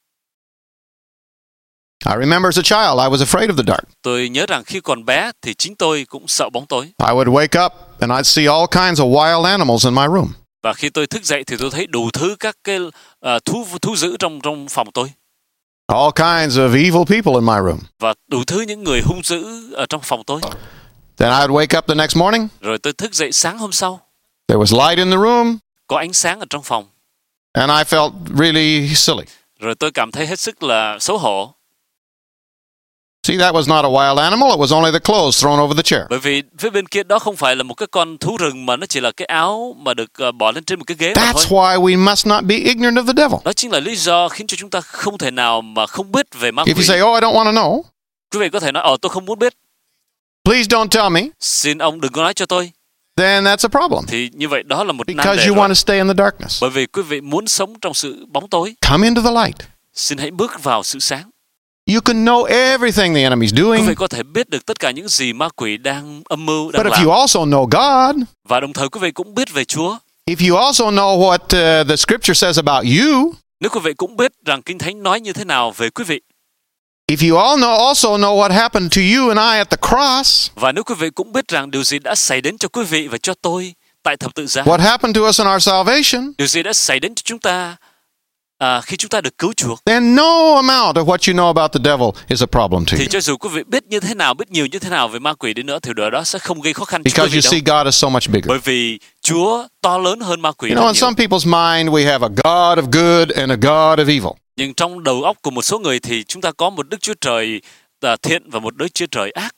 I remember as a child, I was afraid of the dark. Tôi nhớ rằng khi còn bé thì chính tôi cũng sợ bóng tối. I would wake up and I'd see all kinds of wild animals in my room. Và khi tôi thức dậy thì tôi thấy đủ thứ các cái thú dữ trong phòng tôi. All kinds of evil people in my room. Và đủ thứ những người hung dữ ở trong phòng tôi. Then I'd wake up the next morning. Rồi tôi thức dậy sáng hôm sau. There was light in the room. Có ánh sáng ở trong phòng. And I felt really silly. Rồi tôi cảm thấy hết sức là xấu hổ. See, that was not a wild animal. It was only the clothes thrown over the chair. Bởi vì phía bên kia đó không phải là một cái con thú rừng mà nó chỉ là cái áo mà được bỏ lên trên một cái ghế mà That's thôi. why we must not be ignorant of the devil. Đó chính là lý do khiến cho chúng ta không thể nào mà không biết về ma If you quỷ. say, oh, I don't want to know, Quý vị có thể nói, tôi không muốn biết. please don't tell me, Xin ông đừng có nói cho tôi. then that's a problem. Thì như vậy đó là một nan Because đề you rồi. want to stay in the darkness. Bởi vì quý vị muốn sống trong sự bóng tối. Come into the light. Xin hãy bước vào sự sáng. You can know everything the enemy's Quý doing. vị có thể biết được tất cả những gì ma quỷ đang âm mưu, But đang if you làm. also know God, Và đồng thời quý vị cũng biết về Chúa. if you also know what the Scripture says about you, Nếu quý vị cũng biết rằng Kinh Thánh nói như thế nào về quý vị. if you also know what happened to you and I at the cross, Và nếu quý vị cũng biết rằng điều gì đã xảy đến cho quý vị và cho tôi tại thập tự giá. what happened to us in our salvation, Điều gì đã xảy đến cho chúng ta khi chúng ta được cứu chuộc. then no amount of what you know about the devil is a problem to Thì you. cho dù quý vị biết như thế nào, biết nhiều như thế nào về ma quỷ đi nữa, thì điều đó sẽ không gây khó khăn cho quý Because vị you đâu. see, God is so much bigger. Bởi vì Chúa to lớn hơn ma quỷ You rất know, in nhiều. some people's mind, we have a God of good and a God of evil. Nhưng trong đầu óc của một số người thì chúng ta có một Đức Chúa Trời thiện và một Đức Chúa Trời ác.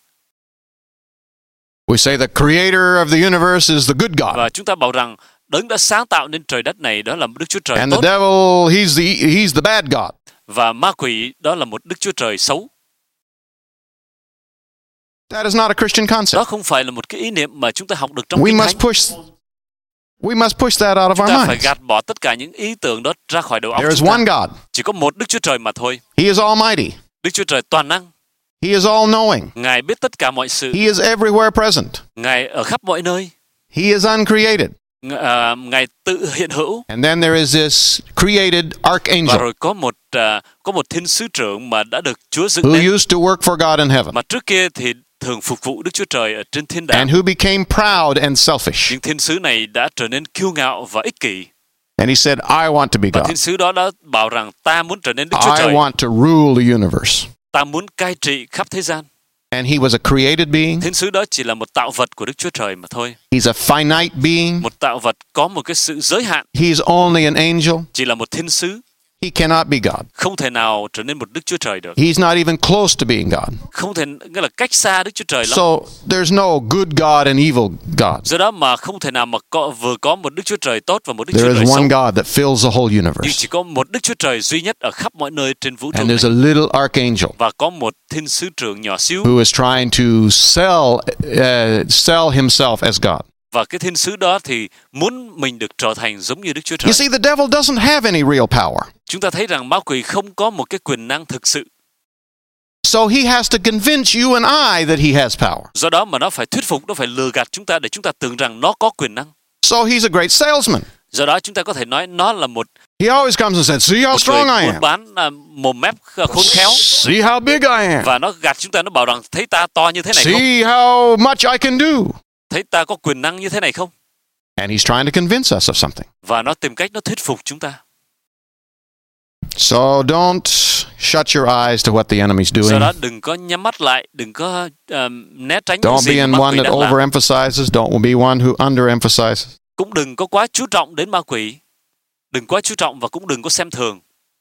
We say the creator of the universe is the good God. Và chúng ta bảo rằng Đấng đã sáng tạo nên trời đất này đó là một Đức Chúa Trời And the tốt. devil, he's the bad God. Và ma quỷ đó là một Đức Chúa Trời xấu. That is not a Christian Đó concept. không phải là một cái ý niệm mà chúng ta học được trong We Kinh must Thánh. push that out of Chúng our ta phải minds. gạt bỏ tất cả những ý tưởng đó ra khỏi đầu óc There is chúng one ta. God. Chỉ có một Đức Chúa Trời mà thôi. He is almighty. Đức Chúa Trời toàn năng. He is all-knowing. Ngài biết tất cả mọi sự. He is everywhere present. Ngài ở khắp mọi nơi. He is uncreated. Ngài tự hiện hữu. And then there is this created Và archangel rồi có một thiên sứ trưởng mà đã được Chúa dựng who nên. used to work for God in heaven Mà trước kia thì thường phục vụ Đức Chúa Trời ở trên thiên đàng. and who became proud and selfish. Nhưng thiên sứ này đã trở nên kiêu ngạo và ích kỷ. And he said, I want to be Và God. thiên sứ đó đã bảo rằng ta muốn trở nên Đức Chúa I Trời. want to rule the universe. Ta muốn cai trị khắp thế gian. And he was a created being. Thiên sứ đó chỉ là một tạo vật của Đức Chúa Trời mà thôi. He's a finite being. Một tạo vật có một cái sự giới hạn. He's only an angel. Chỉ là một thiên sứ. He cannot be God. Không thể nào trở nên một Đức Chúa Trời được. He's not even close to being God. Không thể, nghĩa là cách xa Đức Chúa Trời lắm. So there's no good God and evil God. Do đó mà không thể nào mà vừa có một Đức Chúa Trời tốt và một Đức There Chúa Trời is xấu. one God that fills the whole Nhưng universe. chỉ có một Đức Chúa Trời duy nhất ở khắp mọi nơi trên vũ trụ And này. there's a little archangel Và có một thiên sứ trưởng nhỏ xíu. who is trying to sell himself as God. Và cái thiên sứ đó thì muốn mình được trở thành giống như Đức Chúa You Trời. see, the devil doesn't have any real power. Chúng ta thấy rằng ma quỷ không có một cái quyền năng thực sự. So he has to convince you and I that he has power. Do đó mà nó phải thuyết phục, nó phải lừa gạt chúng ta để chúng ta tưởng rằng nó có quyền năng. So he's a great salesman. Do đó chúng ta có thể nói nó là một He always comes and says, see how strong người I buôn am. bán mồm mép khôn khéo. See how big I am. Và nó gạt chúng ta, nó bảo rằng thấy ta to như thế này không? See how much I can do. Thấy ta có quyền năng như thế này không? And he's trying to convince us of something. Và nó tìm cách nó thuyết phục chúng ta. So don't shut your eyes to what the enemy's Do doing. đó đừng có nhắm mắt lại, đừng có né tránh những Don't gì be mà in ma one quỷ that đang làm. overemphasizes. Don't be one who underemphasizes. Cũng đừng có quá chú trọng đến ma quỷ. Đừng quá chú trọng và cũng đừng có xem thường.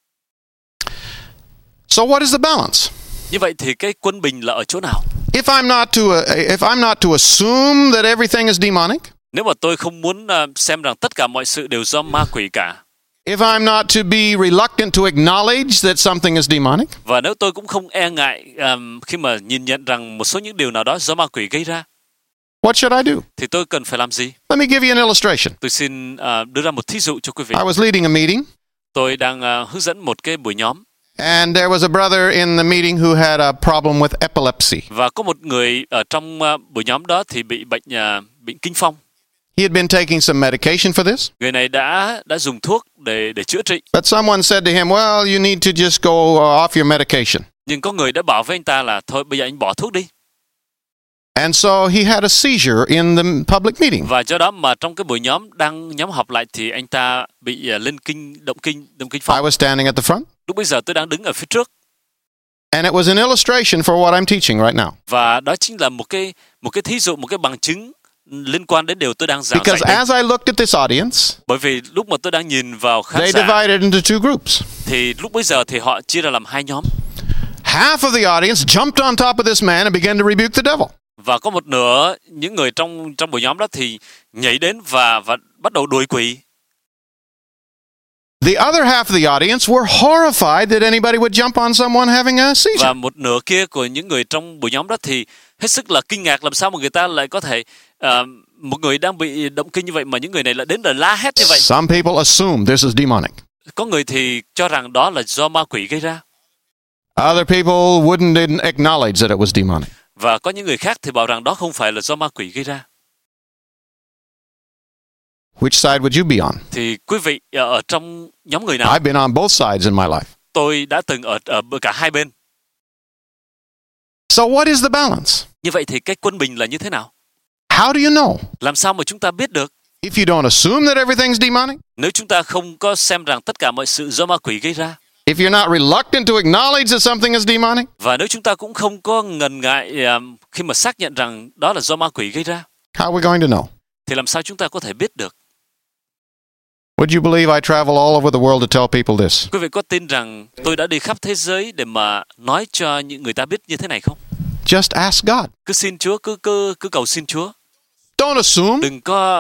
So what is the balance? Như vậy thì cái quân bình là ở chỗ nào? If I'm not to assume that everything is demonic, Nếu mà tôi không muốn xem rằng tất cả mọi sự đều do ma quỷ cả, if I'm not to be reluctant to acknowledge that something is demonic, và nếu tôi cũng không e ngại khi mà nhìn nhận rằng một số những điều nào đó do ma quỷ gây ra, what should I do? thì tôi cần phải làm gì? Let me give you an illustration. Tôi xin đưa ra một thí dụ cho quý vị. I was leading a meeting, Tôi đang hướng dẫn một cái buổi nhóm, and there was a brother in the meeting who had a problem with epilepsy. và có một người ở trong buổi nhóm đó thì bị bệnh kinh phong. He had been taking some medication for this, Người này đã dùng thuốc để chữa trị. but someone said to him, well, you need to just go off your medication. Nhưng có người đã bảo với anh ta là thôi bây giờ anh bỏ thuốc đi. And so he had a seizure in the public meeting. Và do đó mà trong cái buổi nhóm nhóm họp lại thì anh ta bị lên động kinh phong. I was standing at the front, Lúc bây giờ tôi đang đứng ở phía trước, and it was an illustration for what I'm teaching right now. và đó chính là một cái thí dụ, một cái bằng chứng liên quan đến điều tôi đang giảng dạy Because đây. as I looked at this audience, Bởi vì lúc mà tôi đang nhìn vào khán they giả divided into two groups. thì lúc bây giờ thì họ chia ra làm hai nhóm, Half of the audience jumped on top of this man and began to rebuke the devil. và có một nửa những người trong buổi nhóm đó thì nhảy đến và bắt đầu đuổi quỷ. The other half of the audience were horrified that anybody would jump on someone having a Và seizure. một nửa kia của những người trong buổi nhóm đó thì hết sức là kinh ngạc, làm sao mà người ta lại có thể một người đang bị động kinh như vậy mà những người này lại đến là la hét như vậy. Some people assume this is demonic. Có người thì cho rằng đó là do ma quỷ gây ra. Other people wouldn't acknowledge that it was demonic. Và có những người khác thì bảo rằng đó không phải là do ma quỷ gây ra. Which side would you be on? Thì quý vị ở trong nhóm người nào? I've been on both sides in my life. Tôi đã từng ở cả hai bên. So what is the balance? Như vậy thì cái quân bình là như thế nào? How do you know? Làm sao mà chúng ta biết được? If you don't assume that everything's demonic, Nếu chúng ta không có xem rằng tất cả mọi sự do ma quỷ gây ra, if you're not reluctant to acknowledge that something is demonic, và nếu chúng ta cũng không có ngần ngại khi mà xác nhận rằng đó là do ma quỷ gây ra, how are we going to know? thì làm sao chúng ta có thể biết được? Would you believe I travel all over the world to tell people this? Quý vị có tin rằng tôi đã đi khắp thế giới để mà nói cho những người ta biết như thế này không? Just ask God. Cứ xin Chúa, cứ cầu xin Chúa. Don't assume. Đừng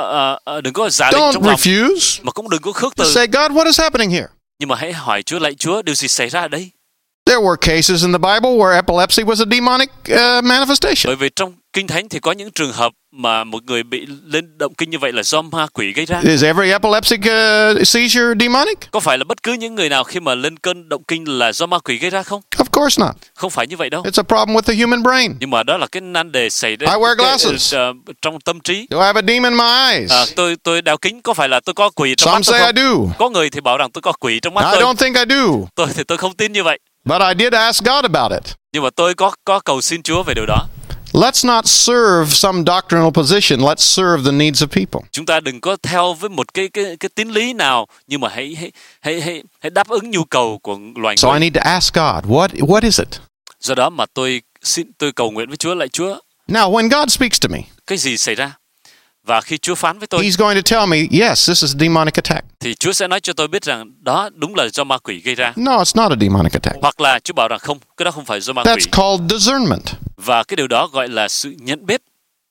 có giả định Don't trong lòng, refuse. mà cũng đừng có khước Just từ. say, God, what is happening here? Nhưng mà hãy hỏi Chúa, lạy Chúa, điều gì xảy ra ở đây? There were cases in the Bible where epilepsy was a demonic manifestation. Bởi vì trong Kinh Thánh thì có những trường hợp mà một người bị lên động kinh như vậy là do ma quỷ gây ra. Is every epileptic seizure demonic? Có phải là bất cứ những người nào khi mà lên cơn động kinh là do ma quỷ gây ra không? Of course not. Không phải như vậy đâu. It's a problem with the human brain. Nhưng mà đó là cái nan đề xảy ra I wear glasses. trong tâm trí. Do I have a demon in my eyes? Tôi đeo kính, có phải là tôi có quỷ trong Some mắt tôi say I không? do. Có người thì bảo rằng tôi có quỷ trong mắt I tôi. don't think I do. Tôi không tin như vậy. But I did ask God about it. Nhưng mà tôi có cầu xin Chúa về điều đó. Let's not serve some doctrinal position. Let's serve the needs of people. Chúng ta đừng có theo với một cái tín lý nào, nhưng mà hãy đáp ứng nhu cầu của loài So I người. need to ask God, what is it? Do đó mà tôi cầu nguyện với Chúa, lạy Chúa, Now, when God speaks to me, cái gì xảy ra? Và khi Chúa phán với tôi, He's going to tell me, yes, this is a demonic attack. thì Chúa sẽ nói cho tôi biết rằng đó đúng là do ma quỷ gây ra. No, it's not a demonic attack. Hoặc là Chúa bảo rằng không, cái đó không phải do ma quỷ. That's called discernment. Và cái điều đó gọi là sự nhận biết.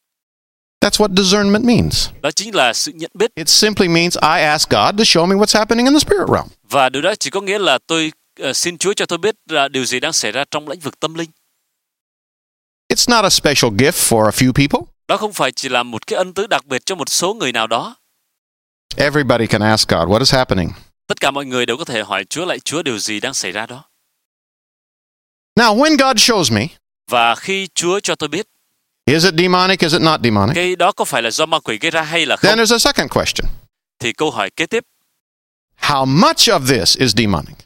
That's what discernment means. Đó chính là sự nhận biết. It simply means I ask God to show me what's happening in the spirit realm. Và điều đó chỉ có nghĩa là tôi xin Chúa cho tôi biết là điều gì đang xảy ra trong lĩnh vực tâm linh. It's not a special gift for a few people. Đó không phải chỉ là một cái ân tứ đặc biệt cho một số người nào đó. Everybody can ask God, what is happening? Tất cả mọi người đều có thể hỏi Chúa, lạy Chúa, điều gì đang xảy ra đó. Now, when God shows me, Và khi Chúa cho tôi biết, is it demonic, is it not demonic? cái đó có phải là do ma quỷ gây ra hay là Then không, there's a second question. thì câu hỏi kế tiếp, How much of this is demonic?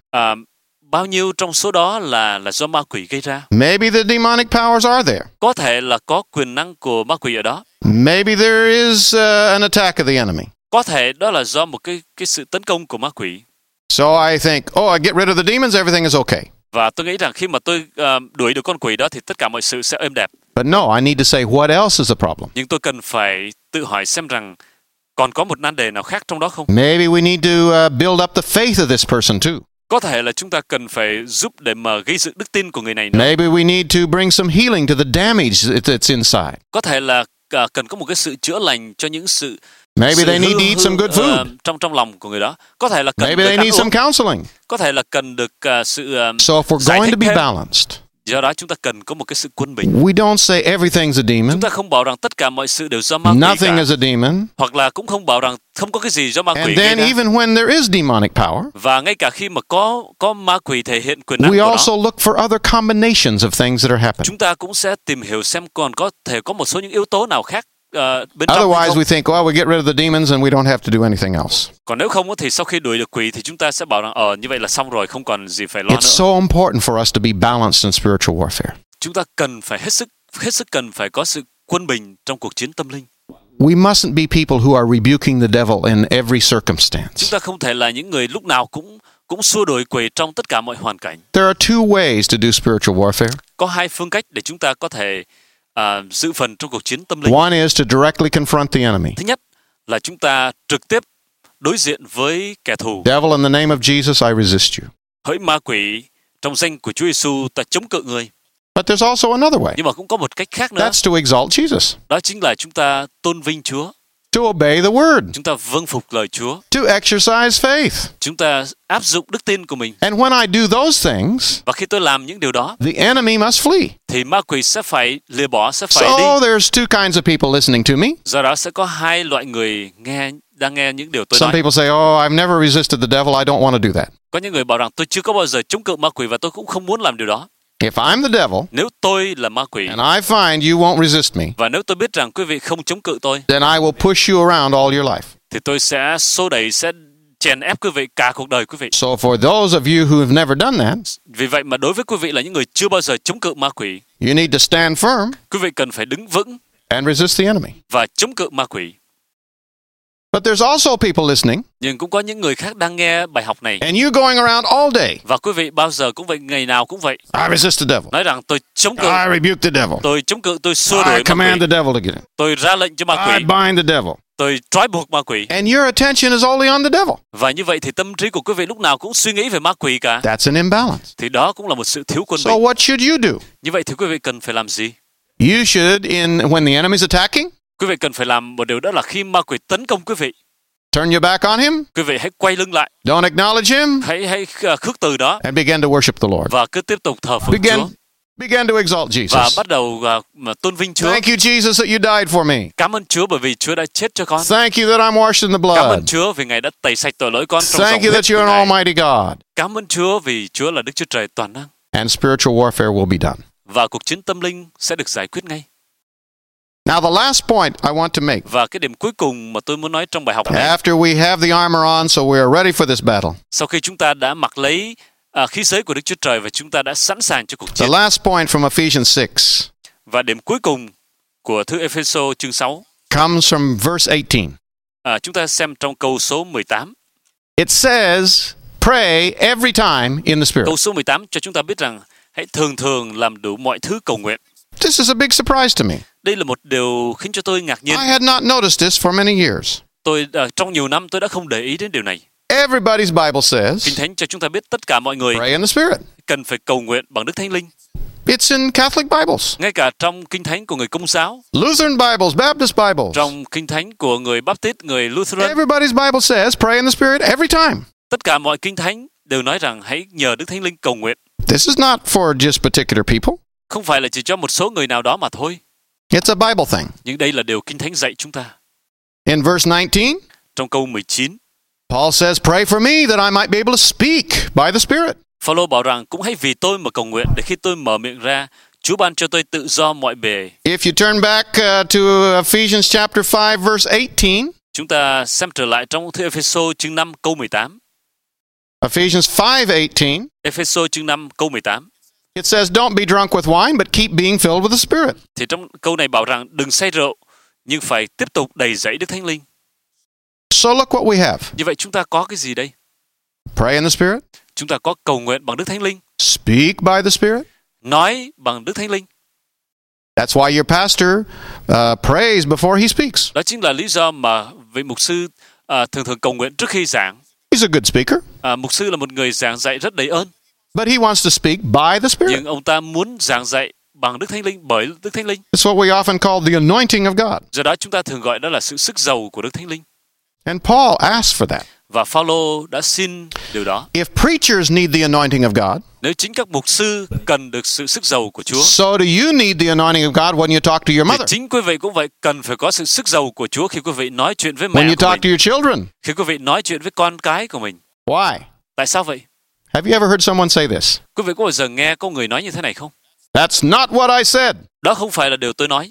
bao nhiêu trong số đó là do ma quỷ gây ra? Maybe the demonic powers are there. Có thể là có quyền năng của ma quỷ ở đó. Maybe there is an attack of the enemy. Có thể đó là do một cái sự tấn công của ma quỷ. So I think, I get rid of the demons, everything is okay. Và tôi nghĩ rằng khi mà tôi đuổi được con quỷ đó thì tất cả mọi sự sẽ êm đẹp. But no, I need to say, what else is a problem? Nhưng tôi cần phải tự hỏi xem rằng còn có một nan đề nào khác trong đó không? Maybe we need to build up the faith of this person too. Có thể là chúng ta cần phải giúp để mà gây dựng đức tin của người này nữa. Maybe we need to bring some healing to the damage that's inside. Có thể là cần có một cái sự chữa lành cho những sự Maybe they need to eat some good food. trong lòng của người đó. Có thể là cần Maybe được they ăn need uống. some counseling. Có thể là cần được sự So if we're giải going thích to be thêm. balanced, Do đó chúng ta cần có một cái sự quân bình. we don't say everything's a demon. Chúng ta không bảo rằng tất cả mọi sự đều do ma quỷ Nothing cả. is a demon. Hoặc là cũng không bảo rằng không có cái gì do ma quỷ And gây then ra. even when there is demonic power, Và ngay cả khi mà có ma quỷ thể hiện quyền năng we của also nó, look for other combinations of things that are happening. chúng ta cũng sẽ tìm hiểu xem còn có thể có một số những yếu tố nào khác bên trong hay Otherwise, không. we think, we get rid of the demons and we don't have to do anything else. Còn nếu không thì sau khi đuổi được quỷ thì chúng ta sẽ bảo rằng như vậy là xong rồi, không còn gì phải lo It's nữa. so important for us to be balanced in spiritual warfare. Chúng ta cần phải hết sức cần phải có sự quân bình trong cuộc chiến tâm linh. We mustn't be people who are rebuking the devil in every circumstance. Chúng ta không thể là những người lúc nào cũng xua đuổi quỷ trong tất cả mọi hoàn cảnh. There are two ways to do spiritual warfare. Có hai phương cách để chúng ta có thể dự phần trong cuộc chiến tâm linh. One is to directly confront the enemy. Thứ nhất là chúng ta trực tiếp đối diện với kẻ thù. Devil, in the name of Jesus, I resist you. Hỡi ma quỷ, trong danh của Chúa Giêsu ta chống cự người. But there's also another way. Nhưng mà cũng có một cách khác nữa. That's to exalt Jesus. Đó chính là chúng ta tôn vinh Chúa. to obey the word, Chúng ta vâng phục lời Chúa. to exercise faith. Chúng ta áp dụng đức tin của mình. And when I do those things, Và khi tôi làm những điều đó, the enemy must flee. thì ma quỷ sẽ phải lìa bỏ, sẽ phải đi. So there's two kinds of people listening to me. Do đó sẽ có hai loại người đang nghe những điều tôi Some nói. people say, oh, I've never resisted the devil. I don't want to do that. Có những người bảo rằng tôi chưa có bao giờ chống cự ma quỷ và tôi cũng không muốn làm điều đó. If I'm the devil, Nếu tôi là ma quỷ, and I find you won't resist me, và nếu tôi biết rằng quý vị không chống cự tôi, then I will push you around all your life. thì tôi sẽ xô đẩy, sẽ chèn ép quý vị cả cuộc đời quý vị. So for those of you who have never done that, Vì vậy mà đối với quý vị là những người chưa bao giờ chống cự ma quỷ, you need to stand firm quý vị cần phải đứng vững and resist the enemy. và chống cự ma quỷ. But there's also people listening, Nhưng cũng có những người khác đang nghe bài học này, and you going around all day. và quý vị bao giờ cũng vậy, ngày nào cũng vậy, I resist the devil. nói rằng tôi chống cự, I rebuke the devil. tôi chống cự, tôi xua I đuổi ma command quỷ, the devil to get in. tôi ra lệnh cho ma I quỷ, bind the devil. tôi trói buộc ma quỷ. And your attention is only on the devil. Và như vậy thì tâm trí của quý vị lúc nào cũng suy nghĩ về ma quỷ cả. That's an imbalance. Thì đó cũng là một sự thiếu quân So bình. what should you do? Như vậy thì quý vị cần phải làm gì? You should, when the enemy's attacking, Quý vị cần phải làm một điều, đó là khi ma quỷ tấn công quý vị, turn your back on him, quý vị hãy quay lưng lại, don't acknowledge him, hãy khước từ đó and begin to worship the Lord. và cứ tiếp tục thờ phượng Chúa Begin to exalt và Jesus. bắt đầu mà tôn vinh Chúa. Thank you, Jesus, that you died for me. Cảm ơn Chúa bởi vì Chúa đã chết cho con. Thank you that I'm washed in the Cảm ơn blood. Chúa vì Ngài đã tẩy sạch tội lỗi con trong Thank dòng you huyết that you're của an Ngài. almighty God. Cảm ơn Chúa vì Chúa là Đức Chúa Trời toàn năng. And spiritual warfare will be done. Và cuộc chiến tâm linh sẽ được giải quyết ngay. Now, the last point I want to make, Và cái điểm cuối cùng mà tôi muốn nói trong bài học này, after we have the armor on, so we are ready for this battle. sau khi chúng ta đã mặc lấy khí giới của Đức Chúa Trời và chúng ta đã sẵn sàng cho cuộc The chiến. last point from Ephesians 6 Và điểm cuối cùng của thư Ephesos chương 6, comes from verse 18. chúng ta xem trong câu số 18. It says, pray every time in the Spirit. Câu số 18 cho chúng ta biết rằng hãy thường làm đủ mọi thứ cầu nguyện. This is a big surprise to me. Đây là một điều khiến cho tôi ngạc nhiên. I had not noticed this for many years. Trong nhiều năm tôi đã không để ý đến điều này. Everybody's Bible says, Kinh Thánh cho chúng ta biết tất cả mọi người pray in the Spirit. cần phải cầu nguyện bằng Đức Thánh Linh. It's in Catholic Bibles, Ngay cả trong Kinh Thánh của người Công giáo, Lutheran Bibles, Baptist Bibles. trong Kinh Thánh của người Baptist, người Lutheran, Everybody's Bible says, pray in the Spirit every time. tất cả mọi Kinh Thánh đều nói rằng hãy nhờ Đức Thánh Linh cầu nguyện. This is not for just particular people. Không phải là chỉ cho một số người nào đó mà thôi. It's a Bible thing. Nhưng đây là điều Kinh Thánh dạy chúng ta. In verse 19, Trong câu 19, Paul says, pray for me that I might be able to speak by the Spirit. Phaolô bảo rằng cũng hãy vì tôi mà cầu nguyện để khi tôi mở miệng ra, Chúa ban cho tôi tự do mọi bề. If you turn back to Ephesians chapter 5, verse 18, Chúng ta xem trở lại trong thư Ephesos chương 5 câu 18. Ephesians 5:18, Ephesos chương 5 câu 18. it says, don't be drunk with wine, but keep being filled with the Spirit. Thì trong câu này bảo rằng đừng say rượu, nhưng phải tiếp tục đầy dẫy Đức Thánh Linh. So look what we have. Như vậy chúng ta có cái gì đây? Pray in the Spirit, Chúng ta có cầu nguyện bằng Đức Thánh Linh, speak by the Spirit. nói bằng Đức Thánh Linh. That's why your pastor prays before he speaks. Đó chính là lý do mà vị mục sư thường cầu nguyện trước khi giảng. He's a good speaker, Mục sư là một người giảng dạy rất đầy ơn, but he wants to speak by the Spirit. nhưng ông ta muốn giảng dạy bằng Đức Thánh Linh, bởi Đức Thánh Linh. It's what we often call the anointing of God. Do đó chúng ta thường gọi đó là sự sức giàu của Đức Thánh Linh. And Paul asked for that. Và Phaolô đã xin điều đó. If preachers need the anointing of God, Nếu chính các mục sư cần được sự sức giàu của Chúa, so do you need the anointing of God when you talk to your thì mother, chính quý vị cũng vậy, cần phải có sự sức giàu của Chúa khi quý vị nói chuyện với when mẹ you của talk to mình, your children. khi quý vị nói chuyện với con cái của mình. Why? Tại sao vậy? Have you ever heard someone say this? Quý vị có bao giờ nghe có người nói như thế này không? That's not what I said. Đó không phải là điều tôi nói.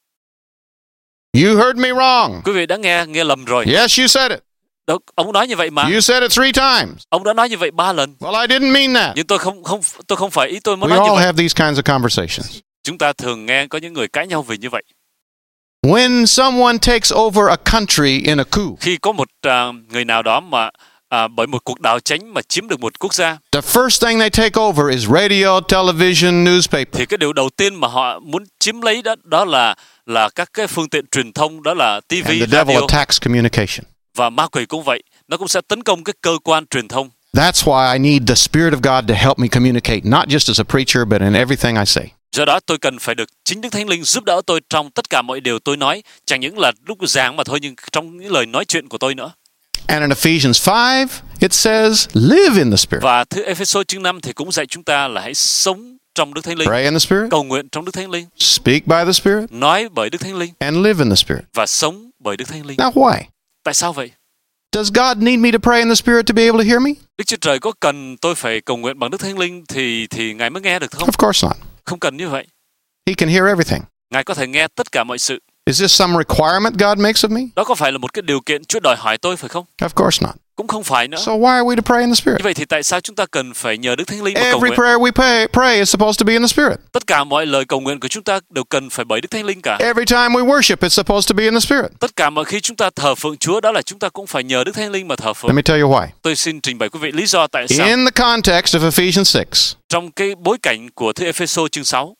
You heard me wrong. Quý vị đã nghe lầm rồi. Yes, you said it. Đó, ông nói như vậy mà. You said it 3 times. Ông đã nói như vậy 3 lần. Well, I didn't mean that. Nhưng tôi không phải ý tôi muốn We nói như all vậy. have these kinds of conversations. Chúng ta thường nghe có những người cãi nhau về như vậy. When someone takes over a country in a coup, Khi có một người nào đó mà bởi một cuộc đảo chính mà chiếm được một quốc gia, the first thing they take over is radio, television, newspaper. thì cái điều đầu tiên mà họ muốn chiếm lấy đó là các cái phương tiện truyền thông, đó là TV, And the devil radio. attacks communication. Và ma quỷ cũng vậy, nó cũng sẽ tấn công cái cơ quan truyền thông. That's why I need the Spirit of God to help me communicate, not just as a preacher, but in everything I say. Do đó tôi cần phải được chính Đức Thánh Linh giúp đỡ tôi trong tất cả mọi điều tôi nói, chẳng những là lúc giảng mà thôi, nhưng trong những lời nói chuyện của tôi nữa. And in Ephesians 5, it says, live in the Spirit. Và thư Ê-phê-sô chương 5 thì cũng dạy chúng ta là hãy sống trong Đức Thánh Linh, Pray in the Spirit, cầu nguyện trong Đức Thánh Linh, speak by the Spirit, nói bởi Đức Thánh Linh and live in the Spirit. và sống bởi Đức Thánh Linh. Now, why? Tại sao vậy? Does God need me to pray in the Spirit to be able to hear me? Đức Chúa Trời có cần tôi phải cầu nguyện bằng Đức Thánh Linh thì Ngài mới nghe được không? Of course not. Không cần như vậy. He can hear everything. Ngài có thể nghe tất cả mọi sự. Is this some requirement God makes of me? Đó có phải là một cái điều kiện Chúa đòi hỏi tôi phải không? Of course not. Cũng không phải nữa. So why are we to pray in the Spirit? Như vậy thì tại sao chúng ta cần phải nhờ Đức Thánh Linh mà cầu Every nguyện? prayer we pray is supposed to be in the Spirit. Tất cả mọi lời cầu nguyện của chúng ta đều cần phải bởi Đức Thánh Linh cả. Every time we worship, it's supposed to be in the Spirit. Tất cả mọi khi chúng ta thờ phượng Chúa, đó là chúng ta cũng phải nhờ Đức Thánh Linh mà thờ Let phượng. me tell you why. Tôi xin trình bày quý vị lý do tại sao. In the context of Ephesians 6, Trong cái bối cảnh của thư Ê-phê-sô chương 6,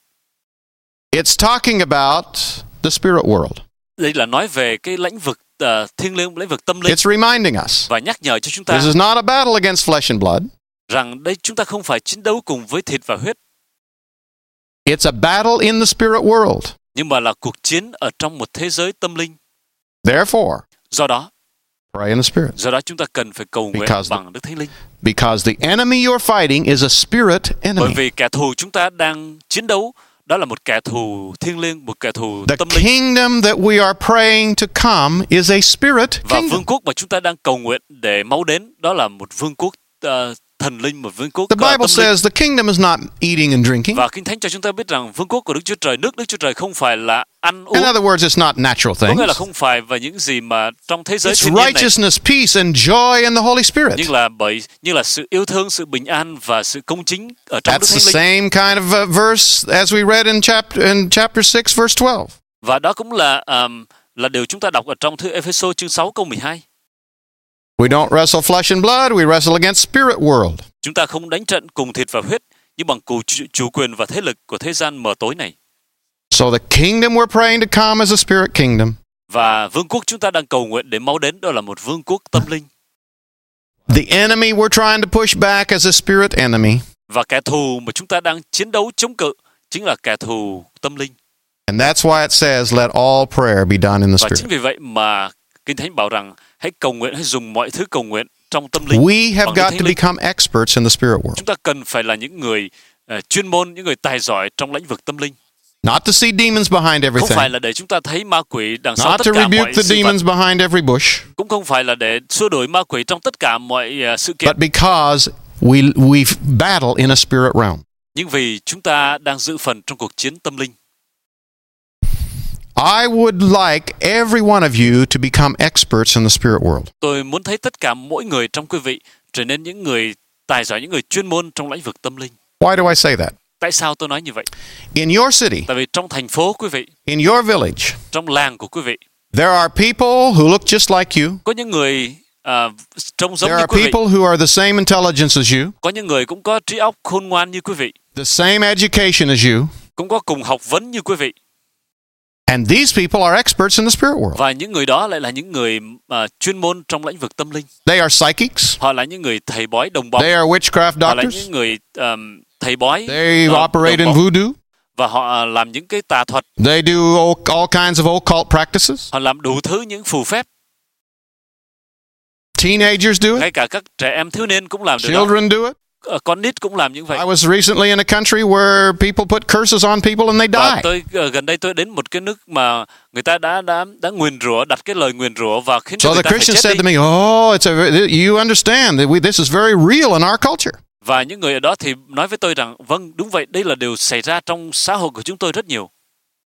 it's talking about the spirit world. đây là nói về cái lĩnh vực thiêng liêng, lĩnh vực tâm linh, It's reminding us và nhắc nhở cho chúng ta this is not a battle against flesh and blood. rằng đây chúng ta không phải chiến đấu cùng với thịt và huyết, It's a battle in the spirit world. nhưng mà là cuộc chiến ở trong một thế giới tâm linh. Therefore, Do đó pray in the Spirit. chúng ta cần phải cầu nguyện Because bằng Đức Thánh Linh. Because the enemy you're fighting is a spirit Bởi enemy. vì kẻ thù chúng ta đang chiến đấu đó là một kẻ thù thiêng liêng, một kẻ thù The tâm linh. kingdom that we are praying to come is a spirit Và kingdom. vương quốc mà chúng ta đang cầu nguyện để mau đến đó là một vương quốc thần linh, một vương quốc The Bible tâm linh. says the kingdom is not eating and drinking. Và Kinh Thánh cho chúng ta biết rằng vương quốc của Đức Chúa Trời, nước Đức Chúa Trời không phải là ăn uống, In other words, it's not natural có nghĩa là things. không phải và những gì mà trong thế giới It's thiên nhiên này, righteousness, peace, and joy in the Holy Spirit. nhưng là sự yêu thương, sự bình an và sự công chính ở trong Đức That's the Thánh Linh. same kind of verse as we read in chapter 6, verse 12. Và đó cũng là điều chúng ta đọc ở trong thư Ê-phê-sô chương 6 câu 12. We don't wrestle flesh and blood, we wrestle against spirit world. Chúng ta không đánh trận cùng thịt và huyết, nhưng bằng chủ quyền và thế lực của thế gian mờ tối này. So the kingdom we're praying to come is a spirit kingdom. Và vương quốc chúng ta đang cầu nguyện để mau đến đó là một vương quốc tâm linh. The enemy we're trying to push back is a spirit enemy. Và kẻ thù mà chúng ta đang chiến đấu chống cự chính là kẻ thù tâm linh. And that's why it says, let all prayer be done in the Và chính spirit. vì vậy mà Kinh Thánh bảo rằng hãy cầu nguyện, hãy dùng mọi thứ cầu nguyện trong tâm linh. We have bằng Đức got Thánh to Linh. become experts in the spirit world. Chúng ta cần phải là những người chuyên môn, những người tài giỏi trong lĩnh vực tâm linh. Not to see demons behind Không phải everything. là để chúng ta thấy ma quỷ đằng sau Not tất to cả rebuke mọi the sự vật. demons behind every bush. Cũng không phải là để xua đuổi ma quỷ trong tất cả mọi sự kiện. But because we battle in a spirit realm. Nhưng vì chúng ta đang giữ phần trong cuộc chiến tâm linh. I would like every one of you to become experts in the spirit world. Tôi muốn thấy tất cả mỗi người trong quý vị trở nên những người tài giỏi, những người chuyên môn trong lĩnh vực tâm linh. Why do I say that? Tại sao tôi nói như vậy? In your city, Tại vì trong thành phố quý vị, in your village, trong làng của quý vị, there are people who look just like you. có những người trông giống There như are quý vị. people who are the same intelligence as you, Có những người cũng có trí óc khôn ngoan như quý vị, the same education as you, cũng có cùng học vấn như quý vị. and these people are experts in the spirit world. Và những người đó lại là những người chuyên môn trong lĩnh vực tâm linh. They are psychics. Họ là những người thầy bói đồng bóng. They are witchcraft Họ là doctors. những người thầy bói. They operate đồng in bóng. voodoo. Và họ làm những cái tà thuật. They do all kinds of occult practices. Họ làm đủ thứ những phù phép. Teenagers do it. Ngay cả các trẻ em thiếu niên cũng làm được đó. Children do it. Con nít cũng làm như vậy. I was recently in a country where people put curses on people and they Và die. gần đây tôi đến một cái nước mà người ta đã nguyền rủa, đặt cái lời nguyền rủa và khiến cho So người the ta phải Christian chết said đi. to me, "Oh, you understand that this is very real in our culture." Và những người ở đó thì nói với tôi rằng vâng, đúng vậy, đây là điều xảy ra trong xã hội của chúng tôi rất nhiều.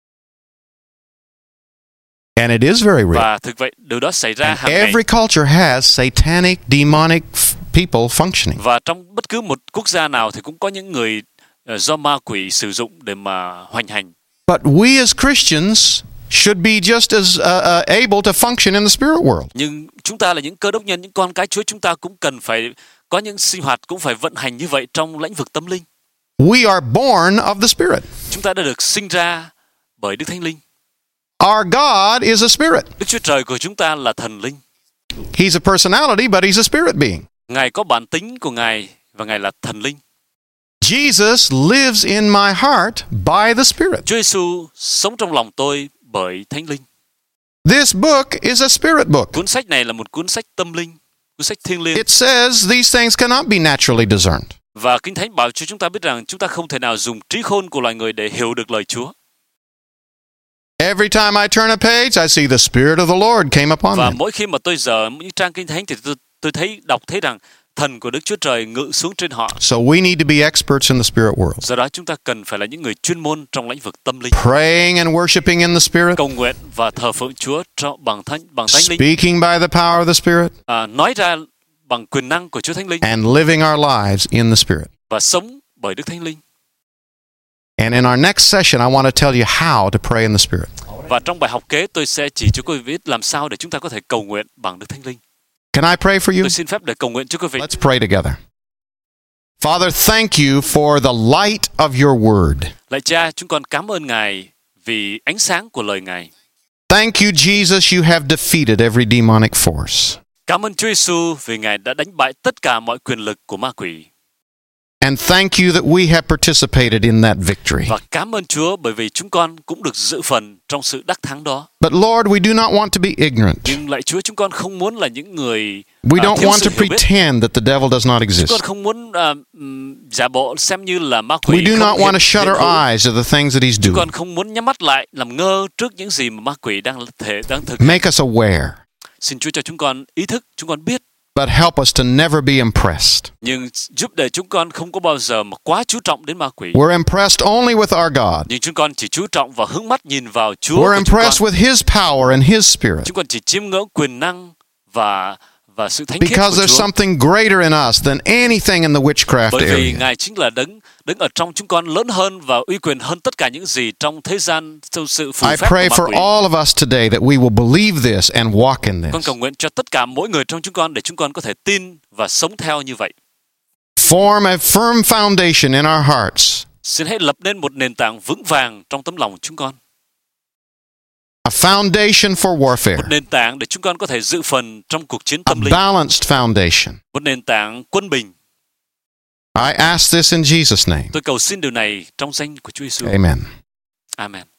And it is very real. Và thực vậy, điều đó xảy ra And hàng ngày. every culture has satanic, demonic people functioning. Và trong bất cứ một quốc gia nào thì cũng có những người do ma quỷ sử dụng để mà hoành hành. But we as Christians should be just as able to function in the spirit world. Nhưng chúng ta là những cơ đốc nhân, những con cái Chúa, chúng ta cũng cần phải có những sinh hoạt, cũng phải vận hành như vậy trong lĩnh vực tâm linh. We are born of the Spirit. Chúng ta đã được sinh ra bởi Đức Thánh Linh. Our God is a spirit. Đức Chúa Trời của chúng ta là thần linh. He's a personality, but he's a spirit being. Ngài có bản tính của Ngài và Ngài là thần linh. Jesus lives in my heart by the Spirit. Chúa Giêsu sống trong lòng tôi bởi Thánh Linh. This book is a spirit book. Cuốn sách này là một cuốn sách tâm linh, cuốn sách thiêng liêng. It says these things cannot be naturally discerned. Và Kinh Thánh bảo cho chúng ta biết rằng chúng ta không thể nào dùng trí khôn của loài người để hiểu được lời Chúa. Every time I turn a page, I see the Spirit of the Lord came upon Và me. mỗi khi mà tôi dở những trang Kinh Thánh thì tôi đọc thấy rằng thần của Đức Chúa Trời ngự xuống trên họ. So we need to be experts in the spirit world. Do đó chúng ta cần phải là những người chuyên môn trong lĩnh vực tâm linh. Praying and worshiping in the Spirit. Cầu nguyện và thờ phượng Chúa bằng Thánh Linh. Speaking by the power of the Spirit. Nói ra bằng quyền năng của Chúa Thánh Linh. And living our lives in the Spirit. Và sống bởi Đức Thánh Linh. And in our next session, I want to tell you how to pray in the Spirit. Và trong bài học kế tôi sẽ chỉ cho quý vị biết làm sao để chúng ta có thể cầu nguyện bằng Đức Thánh Linh. Can I pray for you? Tôi xin phép để cầu nguyện cho quý vị. Let's pray together. Father, thank you for the light of your word. Lạy Cha, chúng con cảm ơn Ngài vì ánh sáng của lời Ngài. Thank you, Jesus, you have defeated every demonic force. Cảm ơn Chúa Giêsu vì Ngài đã đánh bại tất cả mọi quyền lực của ma quỷ. And thank you that we have participated in that victory. Và cảm ơn Chúa bởi vì chúng con cũng được dự phần trong sự đắc thắng đó. But Lord, we do not want to be ignorant. Nhưng lạy Chúa, chúng con không muốn là những người We don't thiếu want sự to hiểu biết. pretend that the devil does not Chúng exist. con không muốn giả bộ xem như là ma quỷ. We do không not want to shut hiện our hữu. eyes to the things that he's Chúng con doing. không muốn nhắm mắt lại làm ngơ trước những gì mà ma quỷ đang thực hiện. Make us aware, Xin Chúa cho chúng con ý thức, chúng con biết, but help us to never be impressed. nhưng giúp để chúng con không có bao giờ mà quá chú trọng đến ma quỷ. We're impressed only with our God. Nhưng chúng con chỉ chú trọng và hướng mắt nhìn vào Chúa We're của chúng con. impressed with his power and his spirit. Chúng con chỉ chiêm ngưỡng quyền năng và sự thánh khiết Because của there's Chúa. something greater in us than anything in the witchcraft Bởi vì area. Ngài chính là đứng ở trong chúng con lớn hơn và uy quyền hơn tất cả những gì trong thế gian, trong sự phù I phép pray của for ma quỷ. all of us today that we will believe this and walk in Con this. cầu nguyện cho tất cả mỗi người trong chúng con để chúng con có thể tin và sống theo như vậy. Form a firm foundation in our hearts, Xin hãy lập nên một nền tảng vững vàng trong tấm lòng chúng con. a foundation for warfare, Một nền tảng để chúng con có thể dự phần trong cuộc chiến a tâm linh. balanced foundation. Một nền tảng quân bình. I ask this in Jesus' name. Tôi cầu xin điều này trong danh của Chúa Giêsu. Amen. Amen.